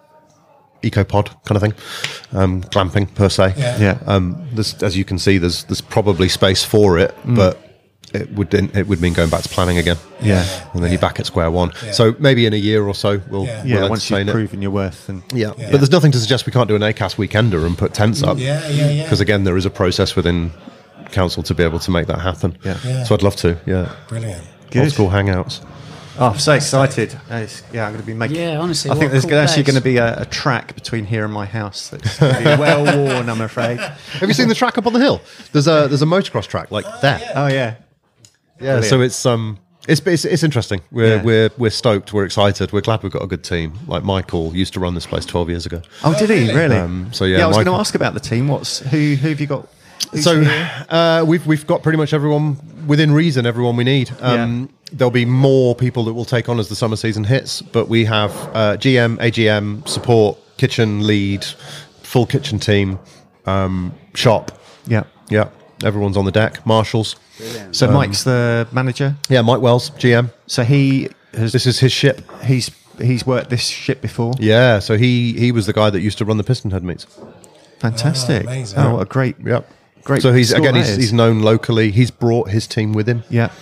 eco-pod kind of thing, um, glamping per se. Yeah. yeah. Um, there's, as you can see, there's there's probably space for it, but it would it would mean going back to planning again. Yeah. and then you're back at square one. Yeah. So maybe in a year or so we'll Yeah. yeah, we'll once you've entertain it. proven your worth. And Yeah. Yeah. but there's nothing to suggest we can't do an A C A S weekender and put tents up. Yeah, yeah, yeah. Because again, there is a process within council to be able to make that happen. Yeah. Yeah. So I'd love to. Yeah, Brilliant. Good. old school hangouts. Oh, I'm so excited. It's- yeah, I'm going to be making. Yeah, honestly, I think what a there's cool actually place. going to be a, a track between here and my house that's going to be well worn, I'm afraid. Have you seen the track up on the hill? There's a there's a motocross track like there. Oh, yeah. Yeah, Brilliant. so it's um it's it's, it's interesting. We're Yeah. we're we're stoked. We're excited. We're glad we've got a good team. Like Michael used to run this place twelve years ago. Oh, did he? really? Really? Um, so yeah, Yeah, I was going Michael- to ask about the team. What's who? Who have you got? Who's So here? uh, we've we've got pretty much everyone within reason. Everyone we need. Um, There'll be more people that we'll take on as the summer season hits. But we have uh, G M, A G M, support, kitchen lead, full kitchen team, um, shop. Yeah. Yeah, everyone's on the deck. Marshals. So Mike's the manager. Yeah, Mike Wells, G M. So he has. This is his ship. he's he's worked this ship before. Yeah, so he he was the guy that used to run the Piston Head meets. Fantastic. Oh, amazing. Oh, what a great. Yep. Great So he's store again that he's, is. he's known locally. He's brought his team with him, Yeah.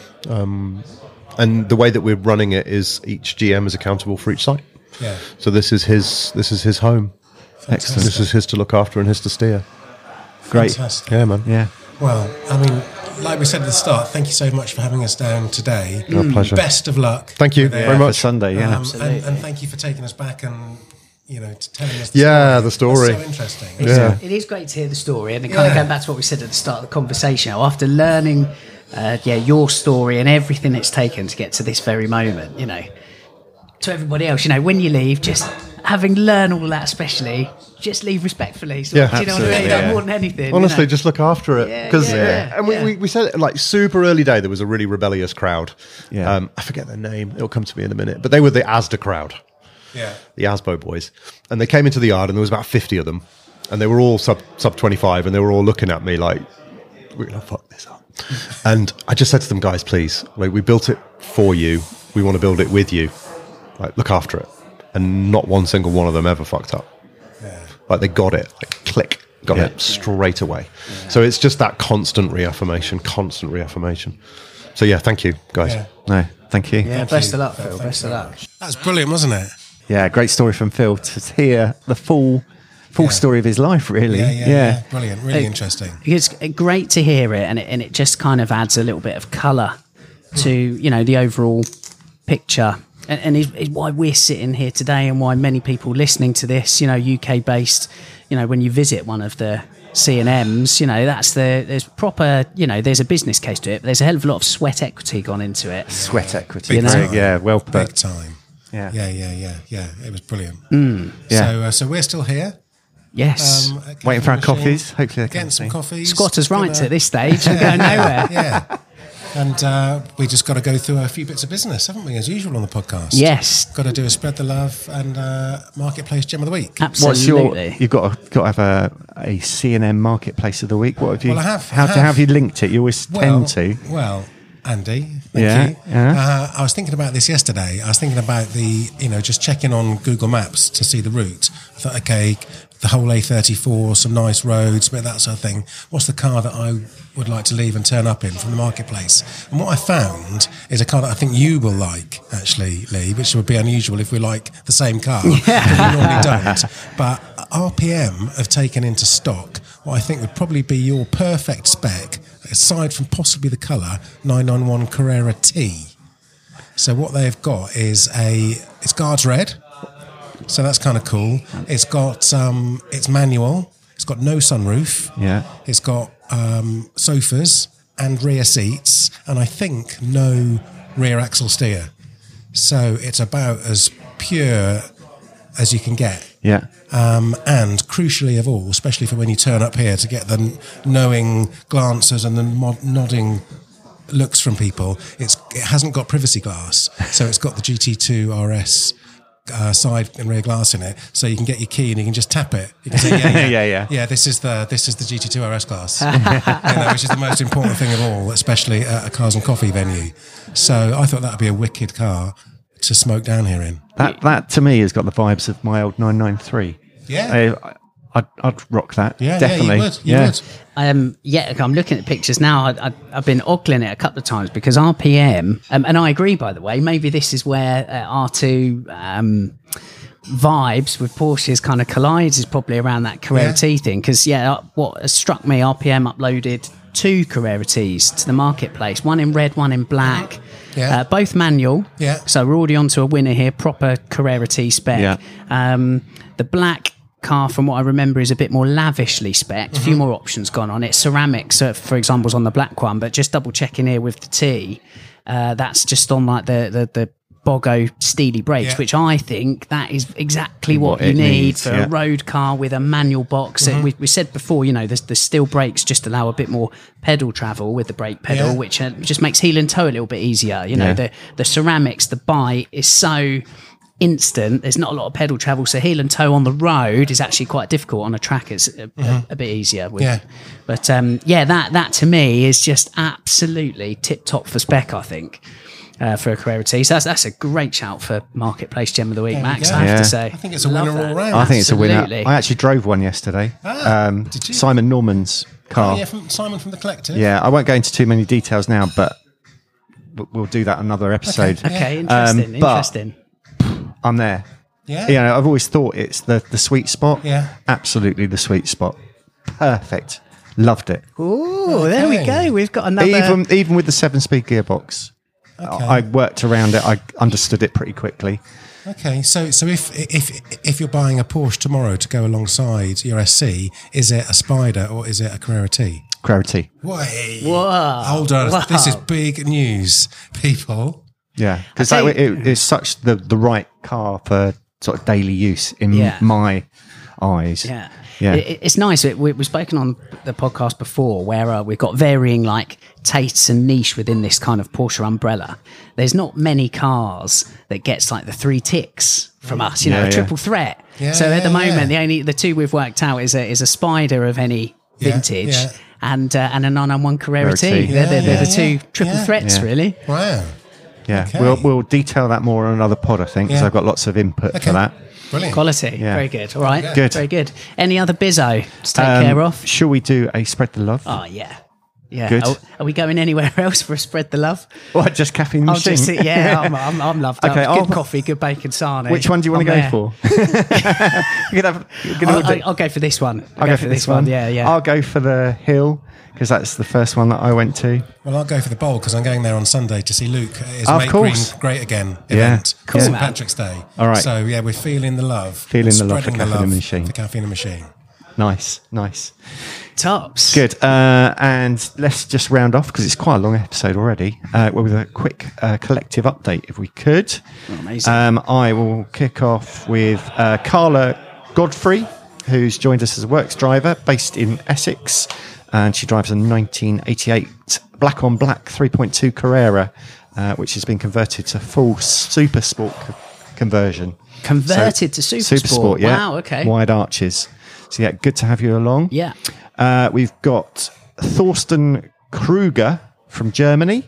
and the way that we're running it is each G M is accountable for each site. Yeah. So this is his this is his home. Excellent. This is his to look after and his to steer. Great. Fantastic. Yeah, man. Yeah. Well, I mean, like we said at the start, thank you so much for having us down today. Our pleasure. Best of luck. Thank you with it. very For much. Sunday. Yeah. Um, and, and thank you for taking us back and, you know, to telling us the Yeah, story. the story. That's so interesting. It's- Yeah. It is great to hear the story, and it kind of Yeah. going back to what we said at the start of the conversation. After learning, uh, yeah, your story and everything it's taken to get to this very moment, you know, to everybody else, you know, when you leave, just having learned all that, especially, just leave respectfully. So, Yeah. do you know what I mean? Absolutely, Like, yeah. more than anything. Honestly, you know? just look after it Yeah, because, yeah, yeah, and we, yeah. we, we said it like super early day. There was a really rebellious crowd. Yeah. Um, I forget their name. It'll come to me in a minute. But they were the Asda crowd. Yeah. The Asbo boys, and they came into the yard, and there was about fifty of them, and they were all sub sub twenty five, and they were all looking at me like, "We're gonna fuck this up." And I just said to them, "Guys, please, like we built it for you. We want to build it with you. Like look after it." And not one single one of them ever fucked up. Like they got it, like click, got Yeah. it straight away. So it's just that constant reaffirmation, constant reaffirmation. So yeah, thank you, guys. Yeah. No. Thank you. yeah, Thank best you. of luck, Thank Phil. you Best of very luck. much. That's brilliant, wasn't it? Yeah. Great story from Phil to hear the full full Yeah. story of his life. Really. Yeah, yeah, yeah. Brilliant. Really Hey, interesting. It's great to hear it, and it, and it just kind of adds a little bit of colour to, you know, the overall picture, and, and is, is why we're sitting here today, and why many people listening to this, you know, U K based, you know, when you visit one of the C and M's, you know, that's the there's proper, you know, there's a business case to it, but there's a hell of a lot of sweat equity gone into it. Sweat equity. Big know? time. Yeah. Well Big put. time. Yeah. Yeah, yeah, yeah, yeah. It was brilliant. Yeah. So, uh, so we're still here. Yes, Um, at Waiting for our Cafe Machine. coffees. Hopefully, they're Getting some coming. coffees. squatters' Gonna- rights at this stage, we're going nowhere. Yeah. And uh, we just got to go through a few bits of business, haven't we, as usual on the podcast? Yes, Got to do a spread the love and uh, marketplace gem of the week. What's your? absolutely. You've got to, got to have a, a C and M marketplace of the week. What have you? Well, I have- How, I how have. have you linked it? You always Well, tend to. well, Andy, thank Yeah, you. yeah. Uh, I was thinking about this yesterday. I was thinking about the, you know, just checking on Google Maps to see the route. I thought, okay, the whole A thirty-four, some nice roads, but that sort of thing. What's the car that I would like to leave and turn up in from the marketplace? And what I found is a car that I think you will like, actually, Lee, which would be unusual if we like the same car. Yeah. We normally don't. But R P M have taken into stock what I think would probably be your perfect spec, aside from possibly the colour, nine ninety-one Carrera T. So what they've got is a, it's guards red. So that's kind of cool. It's got, um, it's manual. It's got no sunroof. Yeah. It's got um, sofas and rear seats, and I think no rear axle steer. So it's about as pure as you can get. Yeah. Um, and crucially of all, especially for when you turn up here to get the knowing glances and the mod- nodding looks from people, it's it hasn't got privacy glass. So it's got the G T two R S Uh, side and rear glass in it, so you can get your key and you can just tap it. You can say, yeah, yeah, yeah, yeah. yeah. This is the this is the G T two R S glass, you know, which is the most important thing of all, especially at a Cars and Coffee venue. So I thought that would be a wicked car to smoke down here in. That that to me has got the vibes of my old nine ninety-three. Yeah, I, I'd, I'd rock that. yeah, definitely. Yeah, you would. You yeah. would. Um, yeah, I'm looking at pictures now. I, I, I've been ogling it a couple of times because R P M, um, and I agree, by the way, maybe this is where uh, R two um, vibes with Porsche's kind of collides, is probably around that Carrera Yeah. T thing. Because, yeah, uh, what has struck me, R P M uploaded two Carrera Ts to the marketplace, one in red, one in black. Yeah. Uh, both manual. Yeah. So we're already onto a winner here, proper Carrera T spec. Yeah. Um, the black car, from what I remember, is a bit more lavishly spec'd. A few more options gone on it. Ceramics, uh, for example, is on the black one, but just double checking here with the T, uh, that's just on like the the, the Bogo Steely brakes, Yeah. which I think that is exactly what, What you it need needs, for yeah. a road car with a manual box. Uh, We, we said before, you know, the, the steel brakes just allow a bit more pedal travel with the brake pedal, Yeah. which uh, just makes heel and toe a little bit easier. You know, Yeah. the the ceramics, the bite is so instant. There's not a lot of pedal travel, so heel and toe on the road is actually quite difficult. On a track, it's a, a, a bit easier. With, Yeah. But um, yeah, that that to me is just absolutely tip top for spec, I think, uh, for a Carrera T. So that's that's a great shout for Marketplace Gem of the Week, There we Max. go. I have Yeah. to say, I think it's a Love winner all that. round. I think it's a winner. Absolutely. I actually drove one yesterday. Ah, um, did you? Simon Norman's car. Oh, yeah, from Simon from the Collective. Yeah, I won't go into too many details now, but w- we'll do that another episode. Okay, Yeah. interesting, Um, but- interesting. I'm there. Yeah. You know, I've always thought it's the, the sweet spot. Yeah. Absolutely the sweet spot. Perfect. Loved it. Oh, there we Okay. go. We've got another. Even even with the seven speed gearbox, Okay. I worked around it. I understood it pretty quickly. Okay, so so if if if you're buying a Porsche tomorrow to go alongside your S C, is it a Spider or is it a Carrera T? Carrera T. Wait, Whoa. hold on, Wow. this is big news, people. Yeah, because I that think- it, it's such the the right car for sort of daily use in Yeah. my eyes. Yeah. Yeah. It, it's nice. We, we've spoken on the podcast before where uh, we've got varying like tastes and niche within this kind of Porsche umbrella. There's not many cars that gets like the three ticks from us, you know, Yeah, a yeah. triple threat. Yeah, so at the yeah, moment, yeah. the only, the two we've worked out is a, is a Spider of any Yeah, vintage yeah. and uh, and a nine ninety-one Carrera Carrera T. T. They're, they're, they're Yeah, the two yeah, triple yeah. threats, Yeah. really. Wow, Yeah, Okay. we'll we'll detail that more on another pod, I think, because Yeah. I've got lots of input okay, for that. brilliant. Quality. Yeah. Very good. All right. Good. Very good. Any other bizzo to take Um, care of? Shall we do a spread the love? Oh, yeah. Yeah. Good. Are, are we going anywhere else for a spread the love? What, just caffeine I'll machine? just sit, yeah, I'm, I'm, I'm loved up. Okay, Good I'll- coffee, good bacon sarnie. Which one do you want to I'm go there. for? you can have, you can I'll, all do- I'll, I'll go for this one. I'll go for this one. Yeah, yeah. I'll go for the Hill because that's the first one that I went to. Well, I'll go for the Bowl because I'm going there on Sunday to see Luke at his Of Make course. Green Great Again Yeah. event. Cool, St man. Patrick's Day. All right. So yeah, we're feeling the love. Feeling the love for Spreading Caffeine and Machine. For Caffeine and Machine. Nice, nice. Tops. Good. Uh, and let's just round off because it's quite a long episode already. Uh, with a quick uh, collective update, if we could. Amazing. Um, I will kick off with uh, Carla Godfrey, who's joined us as a works driver based in Essex. And she drives a nineteen eighty-eight black on black three point two Carrera, uh, which has been converted to full super sport co- conversion. Converted to super, Super sport, yeah. Wow, okay. Wide arches. So yeah, good to have you along. Yeah. Uh, we've got Thorsten Kruger from Germany.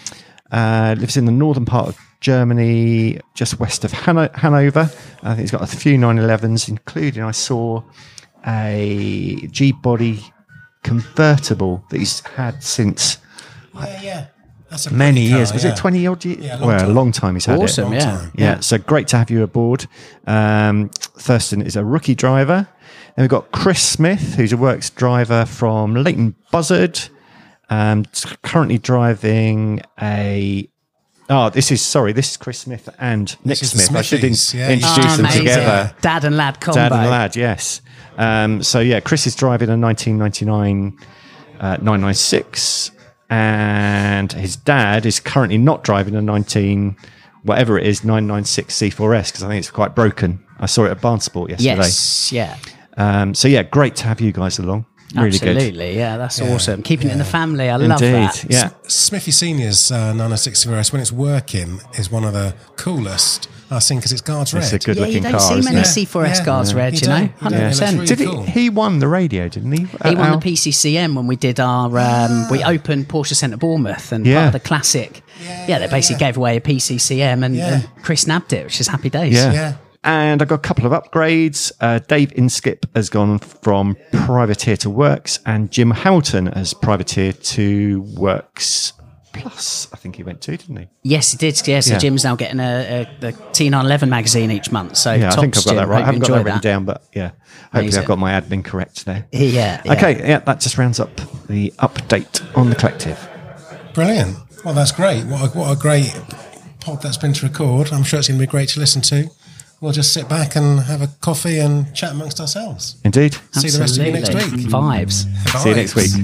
Uh, lives in the northern part of Germany, just west of Hanno- Hanover. I think he's got a few nine elevens, including I saw a G-body convertible that he's had since Yeah, yeah. That's a many pretty car, years. Was yeah. it twenty odd years? Yeah, a long well, time. a long time he's had Awesome, it. yeah. time. Yeah, so great to have you aboard. Um, Thurston is a rookie driver. Then we've got Chris Smith, who's a works driver from Leighton Buzzard. Um, currently driving a... Oh, this is, sorry, this is Chris Smith and Nick This is the Smith. I should in, Smithies, yeah. introduce Oh, them amazing. together. Dad and lad combo. Dad and lad, yes. Um, so, yeah, Chris is driving a nineteen ninety-nine uh, nine ninety-six, and his dad is currently not driving a nineteen, whatever it is, nine ninety-six C four S, because I think it's quite broken. I saw it at Barnsport yesterday. Yes, yeah. Um, so, yeah, great to have you guys along. Really Absolutely, yeah, that's Yeah, awesome. Keeping it in the family, I good. love Indeed, that. yeah. Smithy Senior's uh, nine ninety-six C four S, when it's working, is one of the coolest I've seen because it's guards red. It's a good Yeah, you looking don't car, see isn't many it? C four S Yeah. guards Yeah. red, You you know, don't. You one don't. hundred It percent. looks really Did he, cool. he won the radio, didn't he? He won Al? the P C C M when we did our, um, we opened Porsche Centre Bournemouth, and Yeah. part of the classic, yeah, they basically yeah. gave away a P C C M, and, Yeah. and Chris nabbed it, which is happy days. Yeah. Yeah. And I've got a couple of upgrades. Uh, Dave Inskip has gone from privateer to Works, and Jim Hamilton has privateer to Works Plus. I think he went to, didn't he? Yes, he did. Yeah, so Yeah. Jim's now getting a, a, the T nine eleven magazine each month. So Yeah, tops, I think I've got Jim. that right. I Hope haven't you got that enjoy written down, but yeah. Hopefully Amazing. I've got my admin correct there. Yeah, yeah. Okay, yeah, that just rounds up the update on the collective. Brilliant. Well, that's great. What a, what a great pod that's been to record. I'm sure it's going to be great to listen to. We'll just sit back and have a coffee and chat amongst ourselves. Indeed. See the rest of you next Absolutely. week. Vibes. See you next week.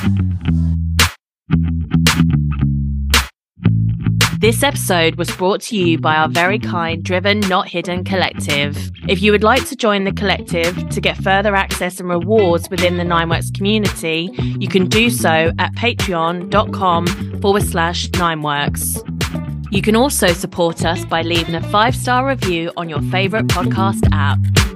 This episode was brought to you by our very kind Driven Not Hidden Collective. If you would like to join the collective to get further access and rewards within the Nineworks community, you can do so at patreon.com forward slash Nineworks. You can also support us by leaving a five-star review on your favourite podcast app.